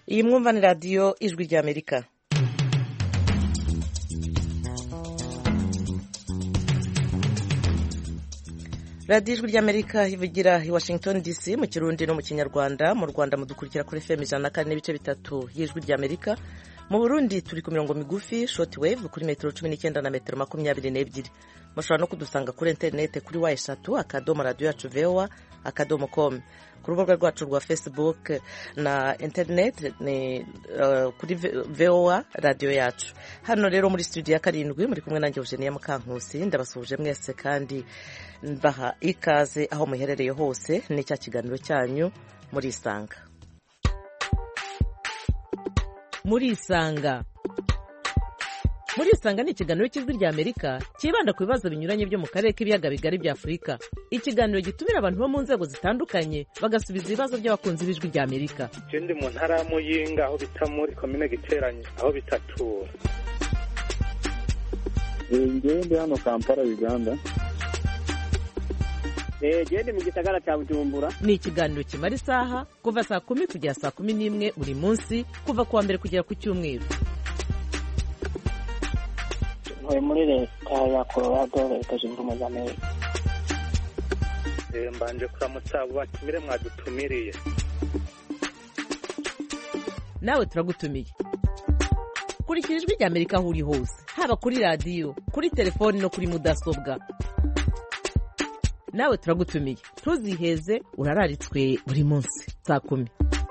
iyi mwumva ni radiyo ijwi ry'Amerika. radiyo ijwi ry'Amerika ivugira i Washington DC mu Kirundi no mu Kinyarwanda. Mu Rwanda mudukurikira kuri FM 104.3 y'ijwi ry'Amerika. Mu Burundi turi ku mirongo migufi short wave kuri metero 19 na metero 22. Mushobora no kudusanga kuri internet kuri wa3.radio.voa.com. Ku rubuga rwacu rwa Facebook na internet ni kuri VOA radio yacu. Hano rero muri studio ya 7 muri kumwe nanjye Eugenia Mukankusi, ndabasuje mwese kandi mbaha ikaze aho muherereye hose. Ni cya kiganiro cyanyu muri Isanga. Muri Isanga ni ikiganiro cy'ijwi ry'Amerika kibanda ku bibazo binyuranye byo mu karere k'ibiyaga bigari bya Afurika. Ikiganiro gitumira abantu bo mu nzego zitandukanye bagasubiza ibibazo by'abakunzi b'ijwi ry'Amerika. Ndi mu ntara ya Muyinga aho bita muri commune Giteranye aho bitatura. Ndi hano Kampala Uganda. Ndi mu gisagara cya Bujumbura. Ni ikiganiro kimara isaha kuva saa 10 kugera saa 11 buri munsi kuva kuwa mbere kugera ku cyumweru. Muri leta ya Colorado leta zunze ubumwe za Amerika. Mbanje kuramutsa abo batumire mwadutumiriye. Nawe turagutumiye. Kurikira ijwi ry'Amerika aho uri hose, haba kuri radio, kuri telefoni no kuri mudasobwa. Nawe turagutumiye. Ntuziheze, urararitswe buri munsi saa 10.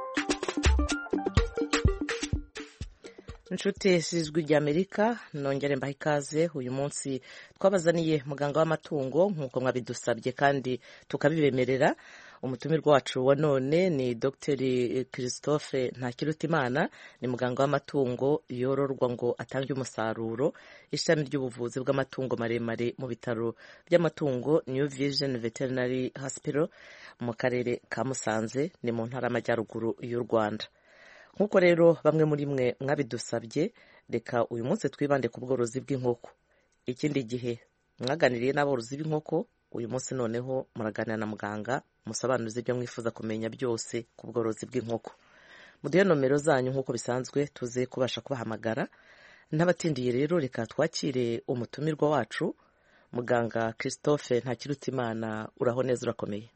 Inshuti z'ijwi ry'Amerika, nongere mbaha ikaze. Uyu munsi twabazaniye muganga w'amatungo nk'uko mwabidusabye kandi tukabibemerera. Umutumirwa wacu wa none ni Dr. Christophe Ntakirutimana, ni muganga w'amatungo yororwa ngo atange umusaruro, ishami ry'ubuvuzi bw'amatungo maremare mu bitaro by'amatungo New Vision Veterinary Hospital mu karere ka Musanze, ni mu ntara y'Amajyaruguru y'u Rwanda. Nkuko rero bamwe muri mwe mwabidusabye, reka uyu munsi twibande ku bworozi bw'inkoko. Ikindi gihe mwaganiriye n'aborozi b'inkoko, uyu munsi noneho muraganira na muganga musobanuze ibyo mwifuza kumenya byose ku bworozi bw'inkoko. Muduhe nomero zanyu nkuko bisanzwe tuze kubasha kubahamagara. N'abatindiye rero reka twakire umutumirwa wacu muganga Christophe Ntakirutimana. Uraho neza, urakomeye?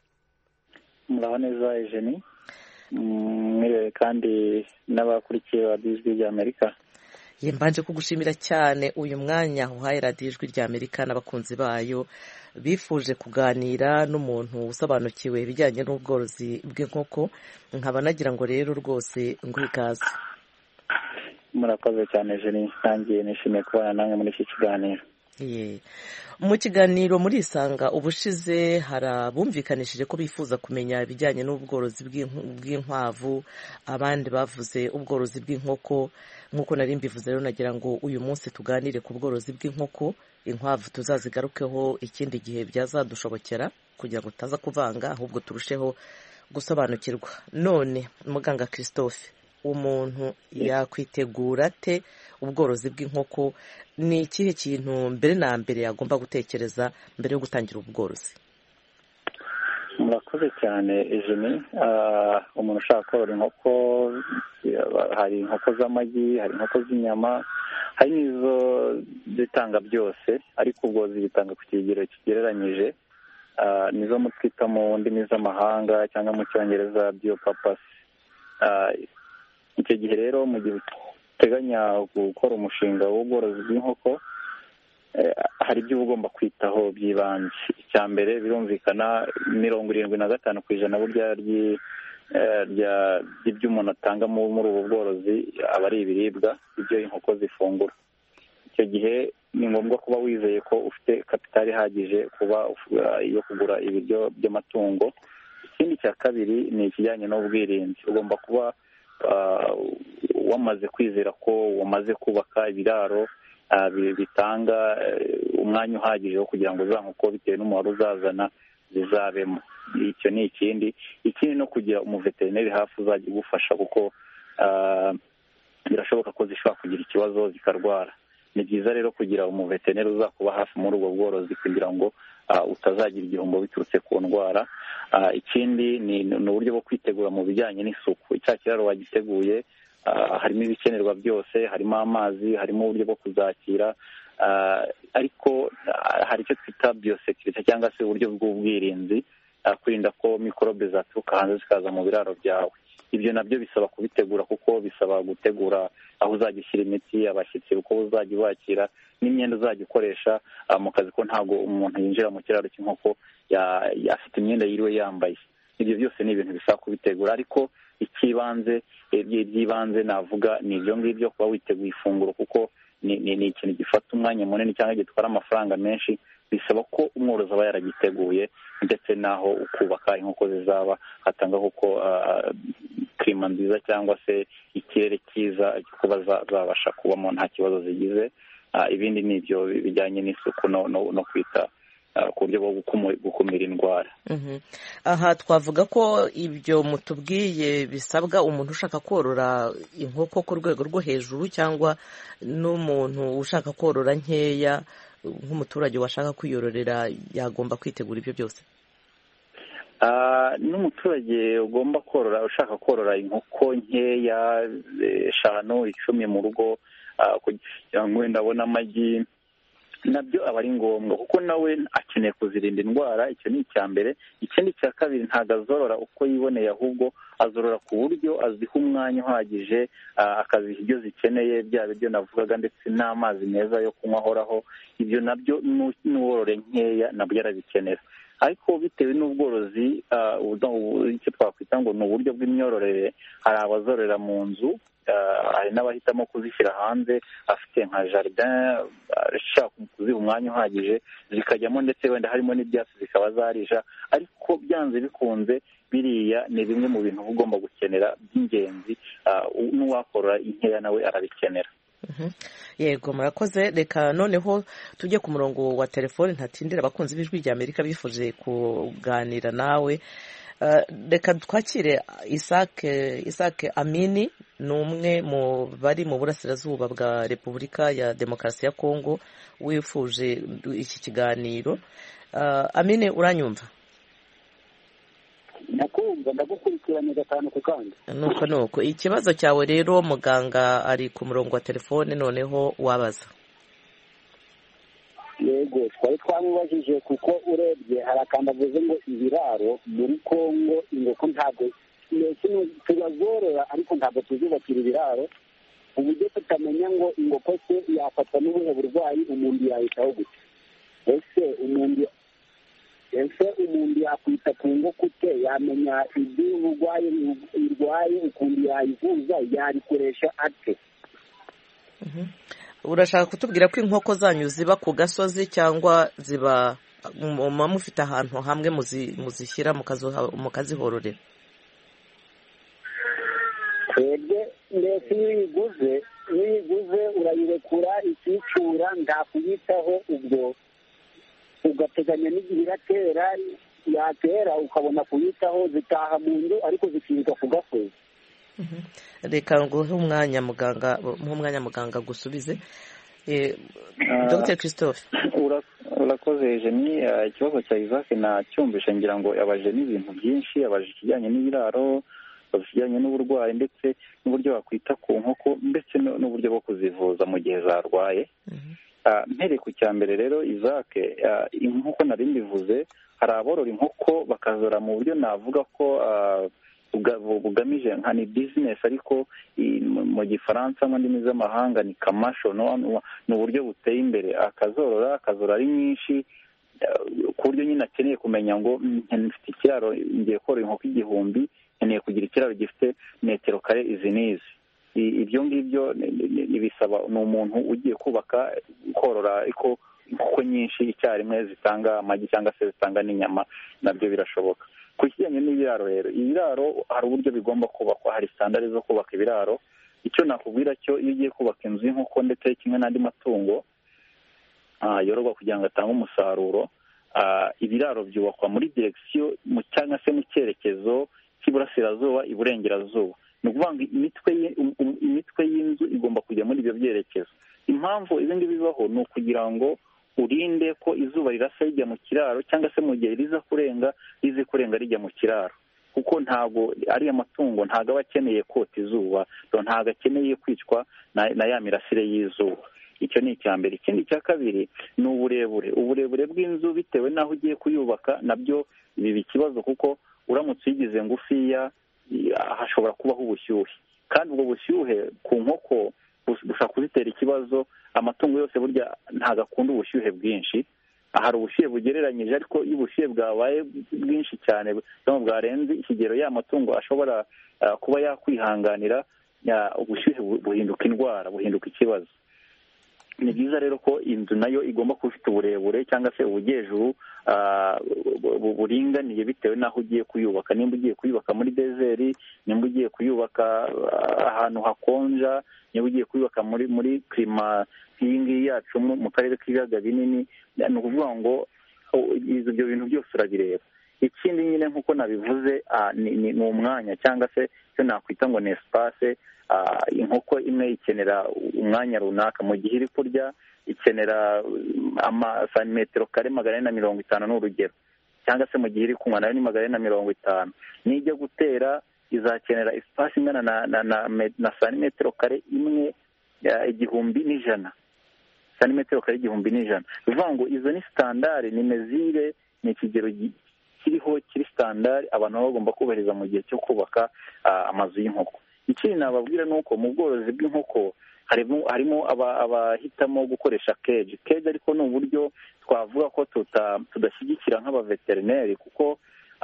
Muraho neza Eugenie. Mwiriwe kandi n'abakurikiye radiyo ijwi ry'Amerika. Mbanje kugushimira cyane uyu mwanya uhaye radiyo ijwi ry'Amerika n'abakunzi bayo bifuje kuganira n'umuntu usobanukiwe ibijyanye n'ubworozi bw'inkoko. Nkaba nagira ngo rero rwose nguhe ikaze. Murakoze cyane Eugenie, nanjye nishimiye kubana namwe muri iki kiganiro. Mu kiganiro muri Isanga ubushize harabumvikanishije ko bifuza kumenya ibijyanye n'ubworozi bw'inkwavu, abandi bavuze ubworozi bw'inkoko. Nk'uko nari mbivuze rero nagira ngo uyu munsi tuganire ku bworozi bw'inkoko. Inkwavu tuzazigarukeho ikindi gihe byazadushobokera kugira ngo utaza kuvanga, ahubwo turusheho gusobanukirwa. None muganga Christophe, umuntu yakwitegura ate ubworozi bw'inkoko? Ni ikihe kintu mbere na mbere yagomba gutekereza mbere yo gutangira ubworozi? Murakoze cyane Eugenie. Umuntu ushaka korora inkoko, hari inkoko z'amagi, hari inkoko z'inyama, hari n'izo zitanga byose, ariko ubwo zibitanga ku kigero kigereranyije. Nizo mutwita mu ndimi z'amahanga cyangwa mu Cyongereza biopurpose. Icyo gihe rero mu gihe uteganya gukora umushinga w'ubworozi bw'inkoko, hari ibyo uba ugomba kwitaho by'ibanze. Icya mbere birumvikana 75% burya ry'ibyo umuntu atanga muri ubu bworozi aba ari ibiribwa, ibyo inkoko zifungura. Icyo gihe ni ngombwa kuba wizeye ko ufite kapitali ihagije kuba yo kugura ibiryo by'amatungo. Ikindi cya kabiri ni ikijyanye n'ubwirinzi. Ugomba kuba wamaze kwizera ko wamaze kubaka ibiraro bitanga umwanya uhagije wo kugira ngo za nkoko bitewe n'umubare uzazana zizabemo. Icyo ni ikindi no kugira umuveterineri hafi uzajya ugufasha, kuko birashoboka ko zishobora kugira ikibazo zikarwara. ni byiza rero kugira umuveterineri uzakuba hafi muri ubwo bworozi kugira ngo utazagira igihombo biturutse ku ndwara. Ikindi ni uburyo bwo kwitegura mu bijyanye n'isuku. Icya kiraro wagiteguye, harimo ibikenerwa byose, harimo amazi, harimo uburyo bwo kuzakira, ariko hari icyo twita biyosekirite cyangwa se uburyo bw'ubwirinzi, kwirinda ko mikorobe zaturuka hanze zikaza mu biraro byawe. Ibyo nabyo bisaba kubitegura, kuko bisaba gutegura aho uzajya ushyira imiti, abashyitsi uko uzajya ubakira, n'imyenda uzajya ukoresha mu kazi, ko ntabwo umuntu yinjira mu kiraro cy'inkoko afite imyenda yiriwe yambaye. Ibyo byose ni ibintu bisaba kubitegura, ariko iby'ibanze navuga ni ibyo ngibyo, kuba witeguye ifunguro, kuko ni ikintu gifata umwanya munini cyangwa gitwara amafaranga menshi. Bisaba ko umworozi aba yaragiteguye, ndetse n'aho ukubaka inkoko zizaba hatanga kuko klima nziza cyangwa se ikirere cyiza kuba zabasha kubamo nta kibazo zigize. Ibindi ni ibyo bijyanye n'isuku no kwita ku buryo bwo gukumira indwara. Aha twavuga ko ibyo mutubwiye bisabwa umuntu ushaka korora inkoko ku rwego rwo hejuru, cyangwa n'umuntu ushaka korora nkeya nk'umuturage washaka kwiyororera yagomba kwitegura ibyo byose? N'umuturage ugomba korora, ushaka korora inkoko nkeya 5, 10 mu rugo kugira ngo wenda abone amagi, nabyo aba ari ngombwa, kuko nawe akeneye kuzirinda indwara. Icyo ni icya mbere. Ikindi cya kabiri, ntabwo azorora uko yiboneye, ahubwo azorora ku buryo aziha umwanya uhagije, akaziha ibyo zikeneye, bya biryo navugaga, ndetse n'amazi meza yo kunywa ahoraho. Ibyo nabyo n'uworore nkeya nabyo arabikenera. Ariko bitewe n'ubworozi, icyo twakwita ngo ni uburyo bw'imyororere, hari abazororera mu nzu, hari n'abahitamo kuzishyira hanze, afite nka jardin, ashaka kuziha umwanya uhagije, zikajyamo, ndetse wenda harimo n'ibyatsi zikaba zarisha. Ariko byanze bikunze, biriya ni bimwe mu bintu uba ugomba gukenera by'ingenzi. N'uwakorora inkeya nawe arabikenera. Yego, murakoze. Reka noneho tujye ku murongo wa telefone, ntatindira abakunzi b'Ijwi ry'Amerika bifuje kuganira nawe. Reka twakire Isaac Amini, ni umwe mu bari mu burasirazuba bwa Repubulika ya Demokarasi ya Kongo, wifuje iki kiganiro. Amini, uranyumva? Ndakumva, ndagukurikiranye gatanu ku kandi. Nuko ikibazo cyawe rero, muganga ari ku murongo wa telefone, noneho wabaza. Yego, twari twamubajije, kuko urebye hari akantu avuze ngo ibiraro muri Kongo inkoko ntabwo tubazorora, ariko ntabwo tuzubakira ibiraro, uburyo tutamenya ngo inkoko se yafatwa n'ubuhe burwayi, umuntu yahitaho gute? Ese umuntu yakwita ku nkoko ute? Yamenya iby'uburwayi irwaye, ukuntu yayivuza, yabikoresha ate? Urashaka kutubwira ko inkoko zanyu ziba ku gasozi, cyangwa ziba mufite ahantu hamwe muzishyira mukazihororera? Twebwe mbese iyo uyiguze urayirekura ikicura, nta kuyitaho, ubwo ugateganya n'igihe iratera, yatera ukabona kuyitaho, zitaha mu nzu ariko zikirwa ku gasozi. Reka nguhe umwanya muganga gusubize. Dr. Christophe. Urakoze Jeni. Ikibazo cya Isaac nacyumvishe, ngira ngo yabaje n'ibintu byinshi, yabaje ikijyanye n'ibiraro, ikijyanye n'uburwayi, ndetse n'uburyo wakwita ku nkoko, ndetse n'uburyo bwo kuzivuza mu gihe zarwaye. Mpereye ku cya mbere rero, Isaac, inkoko nari mbivuze, hari aborora inkoko bakazora mu buryo navuga ko bugamije nka ni business, ariko mu gifaransa mu ndimi z'amahanga ni commercial. Ni uburyo buteye imbere. Akazorora ari nyinshi, ku buryo nyine akeneye kumenya ngo mfite ikiraro, ngiye korora inkoko 1000, nkeneye kugira ikiraro gifite metero kare izi n'izi. Ibyo ngibyo bisaba ni umuntu ugiye kubaka, korora ariko inkoko nyinshi icyarimwe zitanga amagi cyangwa se zitanga n'inyama, nabyo birashoboka. Ku kijyanye n'ibiraro rero, ibiraro hari uburyo bigomba kubakwa, hari standard zo kubaka ibiraro. Icyo nakubwira cyo, iyo ugiye kubaka inzu y'inkoko ndetse kimwe n'andi matungo yororwa kugira ngo atange umusaruro, ibiraro byubakwa muri direction cyangwa se mu cyerekezo cy'iburasirazuba, iburengerazuba. Ni ukuvuga ngo imitwe y'inzu igomba kujya muri ibyo byerekezo. impamvu ibi ngibi bibaho ni ukugira ngo urinde ko izuba rirasa rijya mu kiraro cyangwa se mu gihe riza kurenga rijya mu kiraro, kuko ntabwo ariya matungo ntabwo aba akeneye kota izuba, ntabwo akeneye kwicwa na ya mirasire y'izuba. Icyo ni icya mbere. Ikindi cya kabiri ni uburebure bw'inzu bitewe n'aho ugiye kuyubaka, nabyo biba ikibazo, kuko uramutse uyigize ngufiya hashobora kubaho ubushyuhe, kandi ubwo bushyuhe ku nkoko bushobora kuzitera ikibazo. Amatungo yose burya ntabwo akunda ubushyuhe bwinshi, hari ubushyuhe bugereranyije, ariko iyo ubushyuhe bwabaye bwinshi cyane bwarenze ikigero ya matungo ashobora kuba yakwihanganira, ubushyuhe buhinduka indwara, buhinduka ikibazo. Ni byiza rero ko inzu nayo igomba kuba ifite uburebure cyangwa se ubujyejuru buringaniye bitewe n'aho ugiye kuyubaka. Nimba ugiye kuyubaka muri deseri, nimba ugiye kuyubaka ahantu hakonja, nimba ugiye kuyubaka muri klima nk'iyi ngiyi yacu mu karere k'ibiyaga binini, ni ukuvuga ngo ibyo bintu byose urabireba. Ikindi nyine nk'uko nabivuze ni umwanya cyangwa se icyo nakwita ngo ni espace. Inkoko imwe ikenera umwanya runaka, mu gihe iri kurya ikenera amasantimetero kare 450 ni urugero, cyangwa se mu gihe iri kunywa nayo ni 450. Nijya gutera izakenera espace ingana na santimetero kare imwe 1,100, santimetero kare 1,100. Bivuga ngo izo ni standard, ni mezire, ni ikigero kiri standard abantu baba bagomba kubahiriza mu gihe cyo kubaka amazu y'inkoko. Ikindi nababwira ni uko mu bworozi bw'inkoko harimo abahitamo gukoresha keji, ariko ni uburyo twavuga ko tudashyigikira nk'abaveterineri, kuko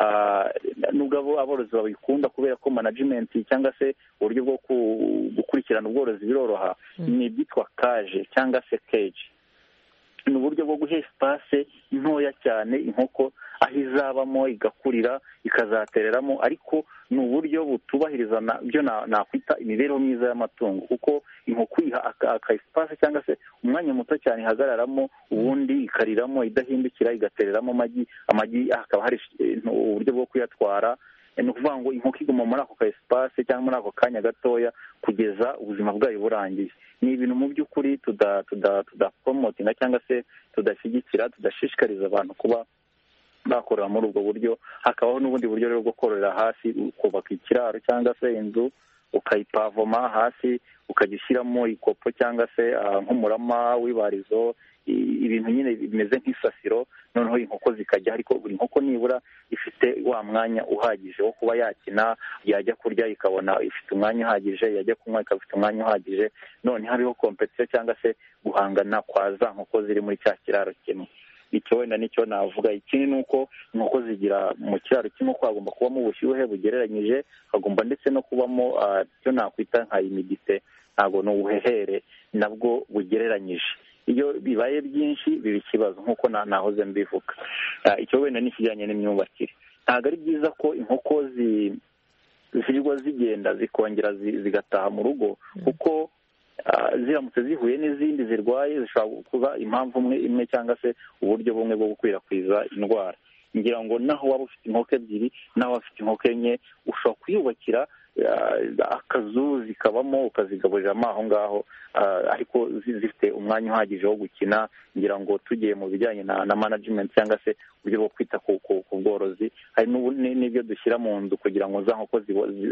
nubwo aborozi babikunda kubera ko management cyangwa se uburyo bwo gukurikirana ubworozi biroroha, ni ibyitwa kaje cyangwa se keji. Ni uburyo bwo guha espace ntoya cyane inkoko aho izabamo igakurira ikazatereramo, ariko ni uburyo butubahiriza byo nakwita imibereho myiza y'amatungo, kuko inkoko iha aka espace cyangwa se umwanya muto cyane ihagararamo, ubundi ikariramo idahindukira igatereramo amagi hakaba hari uburyo bwo kuyatwara. Ni ukuvuga ngo inkoko iguma muri ako ka espace cyangwa muri ako kanya gatoya kugeza ubuzima bwayo burangiye. Ni ibintu mu by'ukuri tudapromotinga cyangwa se tudashyigikira, tudashishikariza abantu kuba bakorera muri ubwo buryo. Hakabaho n'ubundi buryo rero bwo kororera hasi, ukubaka ikiraro cyangwa se inzu ukayipavoma hasi, ukajya ushyiramo ikopo cyangwa se nk'umurama w'ibarizo, ibintu nyine bimeze nk'isasiro, noneho inkoko zikajya, ariko buri nkoko nibura ifite wa mwanya uhagije wo kuba yakina, yajya kurya ikabona ifite umwanya uhagije, yajya kunywa ikaba ifite umwanya uhagije, none hariho competition cyangwa se guhangana kwa za nkoko ziri muri cya kiraro kimwe. Icyo wenda nicyo navuga. Ikindi ni uko inkoko zigira mu kiraro cy'inkoko hagomba kubamo ubushyuhe bugereranyije, hagomba ndetse no kubamo icyo nakwita nka humidite, ntabwo ni ubuhehere nabwo bugereranyije. Iyo bibaye byinshi biba ikibazo, nk'uko nahoze mbivuga. Icyo wenda n'ikijyanye n'imyubakire, ntabwo ari byiza ko inkoko zirirwa zigenda zikongera zigataha mu rugo, kuko ziramutse zihuye n'izindi zirwaye zishobora kuba impamvu imwe cyangwa se uburyo bumwe bwo gukwirakwiza indwara. Ngira ngo naho waba ufite inkoko ebyiri, naho wafite inkoko enye, ushobora kuyubakira akazu zikabamo ukazigaburiramo aho ngaho, ariko zifite umwanya uhagije wo gukina. Ngira ngo tugiye mu bijyanye na management cyangwa se uburyo bwo kwita ku bworozi, hari n'ibyo dushyira mu nzu kugira ngo za nkoko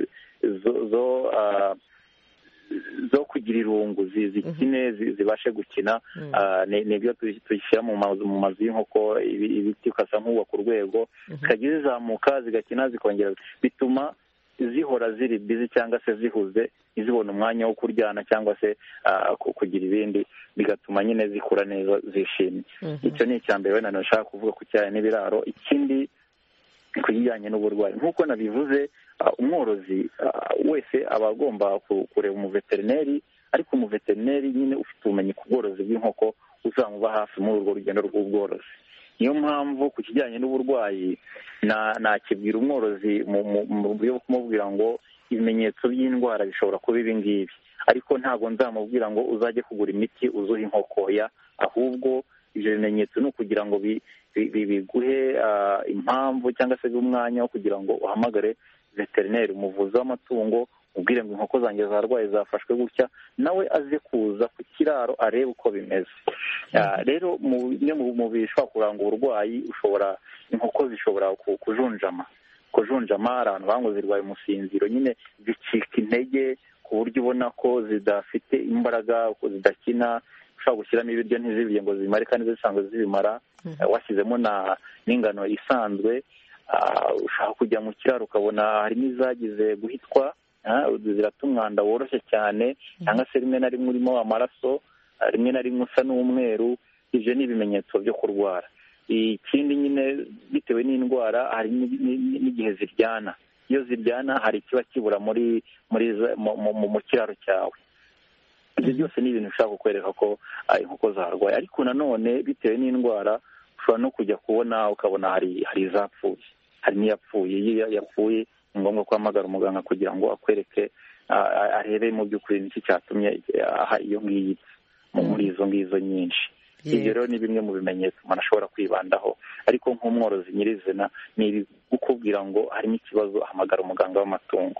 zo kugira irungu zikine zibashe gukina. Nibyo tuyishyira mu mazu y'inkoko, ibiti ukasa nk'ubaka urwego, zikajya zizamuka zigakina zikongera, bituma zihora ziri bizi cyangwa se zihuze, izibona umwanya wo kuryana cyangwa se kugira ibindi, bigatuma nyine zikura neza zishimye. Icyo ni icya mbere wenda nashaka kuvuga ku kijyanye n'ibiraro. Ikindi ku kijyanye n'uburwayi, nk'uko nabivuze, umworozi wese aba agomba kureba umuveterineri, ariko umuveterineri nyine ufite ubumenyi ku bworozi bw'inkoko uzamuba hafi muri urwo rugendo rw'ubworozi. Niyo mpamvu ku kijyanye n'uburwayi nakibwira umworozi mu buryo bwo kumubwira ngo ibimenyetso by'indwara bishobora kuba ibi ngibi, ariko ntabwo nzamubwira ngo uzajye kugura imiti uzuha inkoko ya, ahubwo ibyo bimenyetso ni ukugira ngo biguhe impamvu cyangwa se umwanya wo kugira ngo uhamagare veterineri, umuvuzi w'amatungo, ubwire ngo inkoko zanjye zarwaye zafashwe gutya, nawe aze kuza ku kiraro arebe uko bimeze. Rero bimwe mu bishobora kuranga uburwayi, inkoko zishobora kujunjama, hari abantu banga zirwaye umusinziro, nyine zicika intege ku buryo ubona ko zidafite imbaraga, ko zidakina, ushobora gushyiramo ibiryo ntizibirye ngo zimare kandi zisanzwe zibimara, washyizemo n'ingano isanzwe. Ushaka kujya mu kiraro ukabona harimo izagize guhitwa, zirata umwanda woroshye cyane, cyangwa se rimwe na rimwe urimo amaraso, rimwe na rimwe usa n'umweru. Ibyo ni ibimenyetso byo kurwara. Ikindi nyine bitewe n'indwara, hari n'igihe ziryana. Iyo ziryana hari ikiba kibura mu kiraro cyawe. Ibyo byose ni ibintu bishobora kukwereka ko inkoko zarwaye. Ariko nanone bitewe n'indwara ushobora no kujya ukabona hari izapfuye, hari n'iyapfuye. Iyo yapfuye ni ngombwa ko uhamagara umuganga kugira ngo akwereke, arebe mu by'ukuri n'iki cyatumye iyo ngiyo muri izo ngizo nyinshi. Ibyo rero ni bimwe mu bimenyetso umuntu ashobora kwibandaho, ariko nk'umworozi nyirizina ni ukubwira ngo harimo ikibazo, ahamagara umuganga w'amatungo.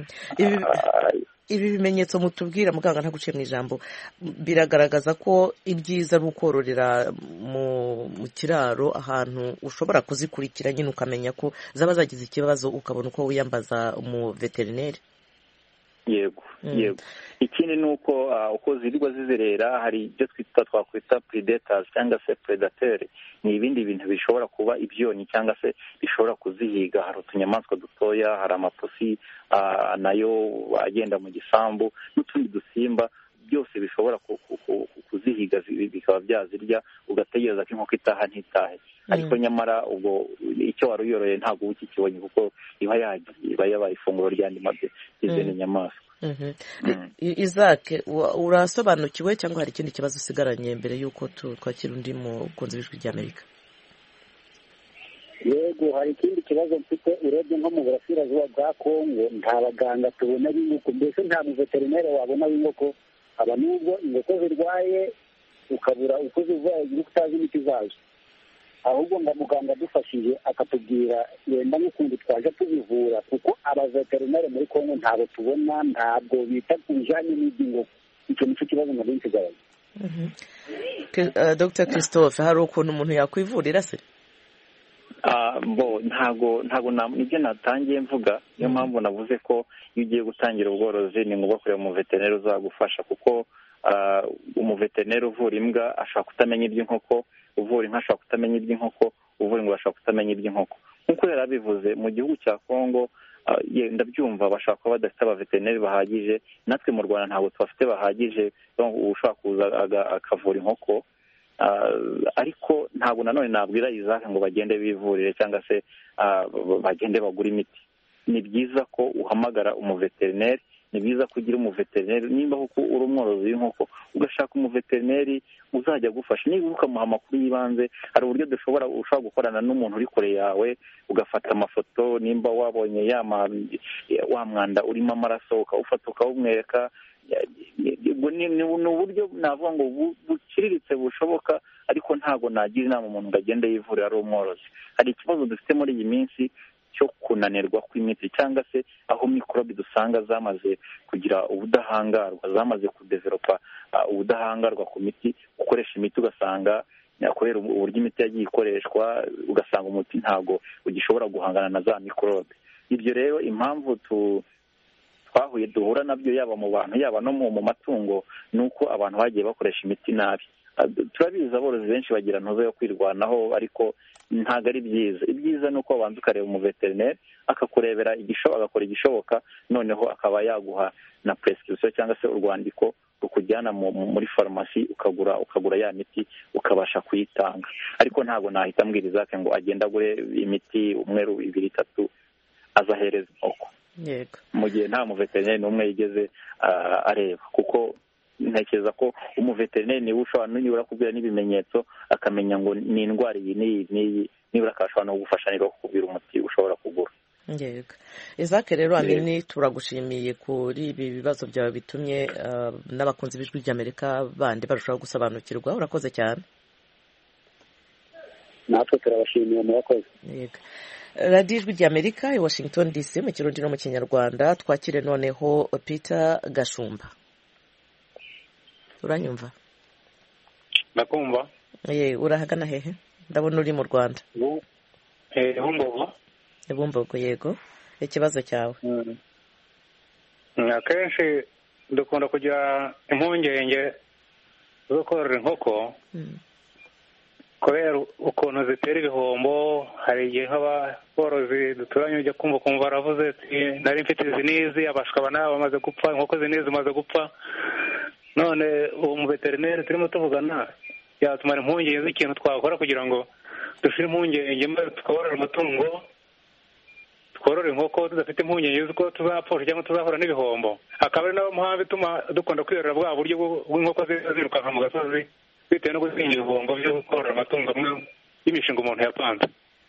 Ibi bimenyetso mutubwira, muganga ntaguciye mu ijambo, biragaragaza ko ibyiza ari ukororera mu kiraro, ahantu ushobora kuzikurikira nyine ukamenya ko zaba zagize ikibazo, ukabona uko wiyambaza umuveterineri. Yego. Ikindi ni uko zirirwa zizerera, hari ibyo twakwita predators cyangwa se predateur. Ni ibindi bintu bishobora kuba ibyonnyi cyangwa se bishobora kuzihiga. Hari utunyamaswa dutoya, hari amapusi nayo agenda mu gisambu, n'utundi dusimba byose bishobora kuzihiga bikaba byazirya, ugategereza ko inkoko itaha ntitahe. Ariko nyamara ubwo icyo wari uyoroye ntabwo uba ukikibonye, kuko iba yagiye, iba yabaye ifunguro ry'andi y'izindi nyamaswa. Isaac, urasobanukiwe cyangwa hari ikindi kibazo usigaranye mbere y'uko twakira undi mukunzi w'ijwi ry'Amerika? Yego, hari ikindi kibazo mfite. Urebye nko mu burasirazuba bwa Kongo nta baganga tubona b'inkoko, mbese nta muveterineri wabona w'inkoko. Aba nubwo inkoko zirwaye ukabura uko zivura, utazi imiti zazo, ahubwo ngo muganga adufashije akatubwira wenda n'ukundi twaje tubivura, kuko abaveterineri muri Kongo ntabwo tubona, ntabwo bita ku bijyanye n'iby'inkoko. Icyo nicyo kibazo nari nsigaranye. Dr Christophe, hari ukuntu umuntu yakwivurira se? Ntabwo nibyo natangiye mvuga. Niyo mpamvu navuze ko iyo ugiye gutangira ubworozi ni ngombwa kureba umuveterineri uzagufasha, kuko umuveterineri uvura imbwa ashobora kutamenya iby'inkoko, uvura inka ashobora kutamenya iby'inkoko, uvura ingurube ashobora kutamenya iby'inkoko. nk'uko yari abivuze, mu gihugu cya Kongo ndabyumva bashaka kuba badafite abaveterineri bahagije. Natwe mu Rwanda ntabwo tubafite bahagije, ushobora kuza akavura inkoko. Ariko ntabwo nanone nabwira Isaac ngo bagende bivurire cyangwa se bagende bagura imiti. Ni byiza ko uhamagara umuveterineri, ni byiza ko ugira umuveterineri. Nimba koko uri umworozi w'inkoko ugashaka umuveterineri uzajya agufasha, niba ukamuha amakuru y'ibanze, hari uburyo ushobora gukorana n'umuntu uri kure yawe, ugafata amafoto. Nimba wabonye wa mwanda urimo amaraso ukawufata ukawumwereka. Ni uburyo navuga ngo buciriritse bushoboka, ariko ntabwo nagira inama umuntu ngo agende yivurira ari umworozi. Hari ikibazo dufite muri iyi minsi cyo kunanirwa kw'imiti, cyangwa se aho mikorobi dusanga zamaze kugira ubudahangarwa, zamaze kudevelopa ubudahangarwa ku miti. Ukoresha imiti ugasanga kubera uburyo imiti yagiye ikoreshwa, ugasanga umuti ntabwo ugishobora guhangana na za mikorobe. Ibyo rero impamvu twahuye duhura nabyo, yaba mu bantu yaba no mu matungo, ni uko abantu bagiye bakoresha imiti nabi. Turabizi aborozi benshi bagira ntuzo yo kwirwanaho, ariko ntabwo ari byiza. Ibyiza ni uko wabanza ukareba umuveterineri akakurebera agakora igishoboka, noneho akaba yaguha na prescription cyangwa se urwandiko rukujyana muri farumasi ukagura ya miti ukabasha kuyitanga. Ariko ntabwo nahita mbwira Isaac ngo agende agure imiti umweru 2-3 azahereza inkoko, mu gihe nta muveterineri n'umwe yigeze areba. Kuko ntekereza ko umuveterineri niwe ushobora nibura kubwira n'ibimenyetso, akamenya ngo ni indwara iyi n'iyi, nibura akashobora no kugufasha niba kukubwira umuti ushobora kugura. Yego. Isaac rero Amini, turagushimiye kuri ibi bibazo byawe bitumye n'abakunzi b'ijwi ry'Amerika bandi barushaho gusobanukirwa. Urakoze cyane. Natwe turabashimiye, murakoze. Yego. radiyo ijwi ry'Amerika i Washington DC mu kirundi no mu kinyarwanda. Twakire noneho Peter Gashumba. Uranyumva? ndakumva. Urahagana hehe? Ndabona uri mu Rwanda. Bumbogo. Yego, ikibazo cyawe. Akenshi dukunda kugira impungenge zo korora inkoko kubera ukuntu zitera ibihombo. Hari igihe nk'aborozi duturanye ujya kumva baravuze ati nari mfite izi n'izi, abashwa nabo bamaze gupfa, inkoko izi n'izi zimaze gupfa. None uwo mu veterineri turimo tuvugana yatumara impungenge z'ikintu twakora kugira ngo dushire impungenge maze tworora amatungo, tworora inkoko tudafite impungenge z'uko tuzapfusha cyangwa tuzahura n'ibihombo. Akaba ari nayo mpamvu ituma dukunda kwiyorera bwa buryo bw'inkoko zirukanka mu gasozi bitewe no gusinya ibihombo byo korora amatungo amwe y'imishinga umuntu yapanze.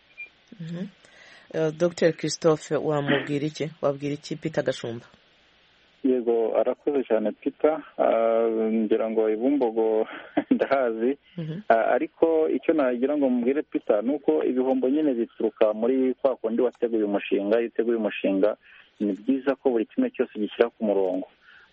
Dr Christophe, wamubwira iki? Wabwira iki Peter Gashumba? Yego, arakoze cyane Peter. Ngira ngo ibumbogo ndahazi, ariko icyo nagira ngo mubwire Peter ni uko ibihombo nyine bituruka muri kwa kundi wateguye umushinga. Iyo uteguye umushinga ni byiza ko buri kimwe cyose gishyira ku murongo.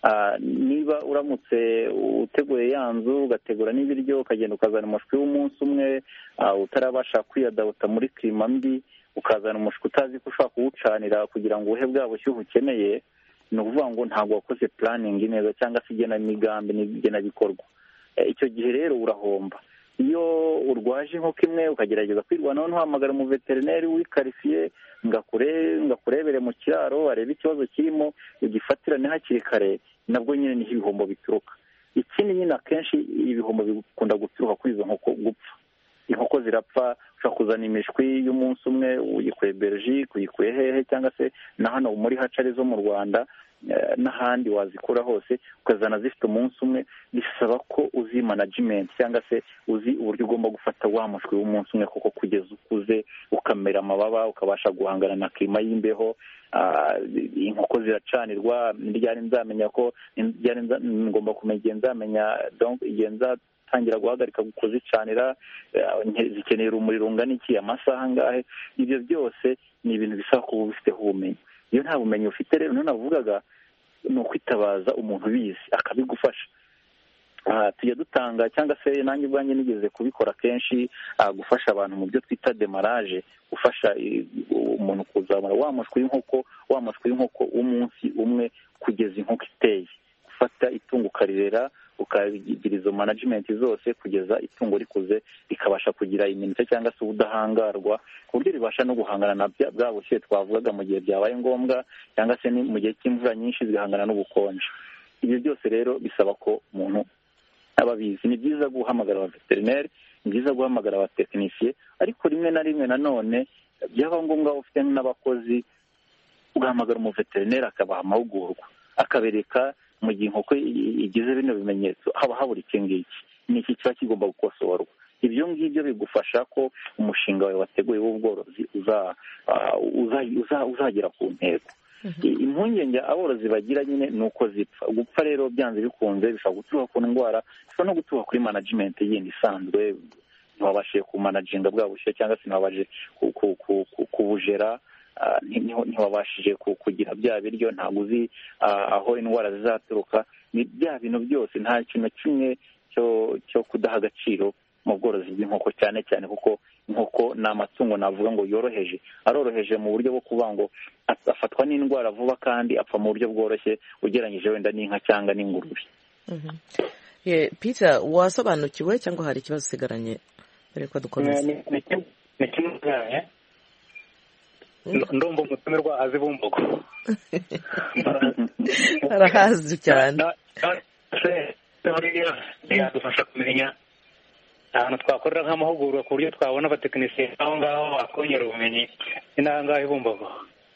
Niba uramutse uteguye ya nzu ugategura n'ibiryo ukagenda ukazana umushwi w'umunsi umwe utarabasha kwiyadabuta muri klima mbi, ukazana umushwi utazi ko ushobora kuwucanira kugira ngo uhe bwa bushyuhe ukeneye, ni ukuvuga ngo ntabwo wakoze planning neza cyangwa se igenamigambi n'igenabikorwa. Icyo gihe rero urahomba. Iyo urwaje inkoko imwe ukagerageza kwirwanaho, ntuhamagara umuveterineri wikarifiye ngakurebere mu kiraro arebe ikibazo kirimo, ugifatirane hakiri kare, nabwo nyine niho ibihombo bituruka. Ikindi nyine akenshi ibihombo bikunda guturuka kuri izo nkoko gupfa. Inkoko zirapfa, ushobora kuzana imishwi y'umunsi umwe uyikuye Belgique, uyikuye hehe cyangwa se na hano muri hacari zo mu Rwanda n'ahandi wazikura hose, ukazana zifite umunsi umwe. Bisaba ko uzi management cyangwa se uzi uburyo ugomba gufata wa mushwi w'umunsi umwe kuko kugeza ukuze ukamera amababa ukabasha guhangana na klima y'imbeho. Inkoko ziracanirwa. Ryari nzamenya ko ngomba kumenya igihe nzamenya donc igihe nzatangira guhagarika kuzicanira, zikeneye urumuri rungana iki, amasaha angahe. Ibyo byose ni ibintu bisaba kuba ubifiteho ubumenyi. Iyo nta bumenyi ufite rero navugaga ni ukwitabaza umuntu ubizi akabigufasha. Tujya dutanga cyangwa se nanjye ubwanjye nigeze kubikora kenshi, gufasha abantu mu byo twita demarage, gufasha umuntu kuzamura wa mushwi w'inkoko w'umunsi umwe kugeza inkoko iteye, gufata itungo ukarirera ukagira izo management zose kugeza itungo rikuze rikabasha kugira iminota cyangwa se ubudahangarwa ku buryo ribasha no guhangana na bwa bushyuhe twavugaga mu gihe byabaye ngombwa, cyangwa se mu gihe cy'imvura nyinshi zigahangana n'ubukonje. Ibyo byose rero bisaba ko umuntu aba abizi. Ni byiza guhamagara abaveterineri, ni byiza guhamagara abatekinisiye, ariko rimwe na rimwe nanone byaba ngombwa ufite n'abakozi ugahamagara umuveterineri akabaha amahugurwa, akabereka mu gihe inkoko igize bino bimenyetso haba habura iki ngiki, ni iki kiba kigomba gukosorwa. Ibyo ngibyo bigufasha ko umushinga wawe wateguye w'ubworozi uzagera ku ntego. Impungenge aborozi bagira nyine ni uko zipfa. Gupfa rero byanze bikunze bishobora guturuka ku ndwara, bishobora no guturuka kuri management yindi isanzwe, ntiwabashije kumanaginga bwa bushyuhe cyangwa se ntiwabashije kubujera, ntiwabashije kugira bya biryo, ntabwo uzi aho indwara zizaturuka. Ni bya bintu byose, nta kintu kimwe cyo kudaha agaciro mu bworozi bw'inkoko, cyane cyane kuko inkoko ni amatungo navuga ngo yoroheje, aroroheje mu buryo bwo kuvuga ngo afatwa n'indwara vuba kandi apfa mu buryo bworoshye ugereranyije wenda n'inka cyangwa n'ingurube. Peter, wasobanukiwe cyangwa hari ikibazo usigaranye mbere ko dukomeza? Ni kimwe ndumva umutumirwa azi Bumbogo. Arahazi cyane. Yadufasha kumenya ahantu twakorera nk'amahugurwa ku buryo twabona abatekinisiye aho ngaho bakongera ubumenyi. Ni n'ahangaha Bumbogo.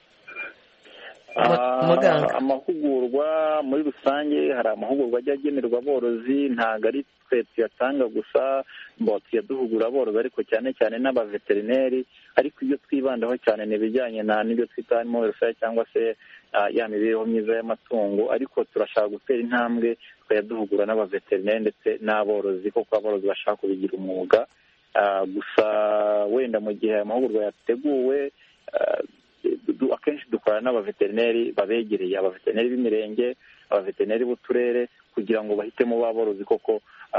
Amahugurwa muri rusange, hari amahugurwa ajya agenerwa aborozi, ntabwo ari twe tuyatanga gusa, tuyaduhugura aborozi ariko cyane cyane n'abaveterineri, ariko ibyo twibandaho cyane ni ibijyanye n'ibyo twita animal welfare cyangwa se ya mibereho myiza y'amatungo, ariko turashaka gutera intambwe tukayaduhugura n'abaveterineri ndetse n'aborozi, kuko aborozi bashaka kubigira umwuga. Gusa wenda mu gihe amahugurwa yateguwe akenshi dukorana n'abaveterineri babegereye, abaveterineri b'imirenge, abaveterineri b'uturere, kugira ngo bahitemo ba borozi koko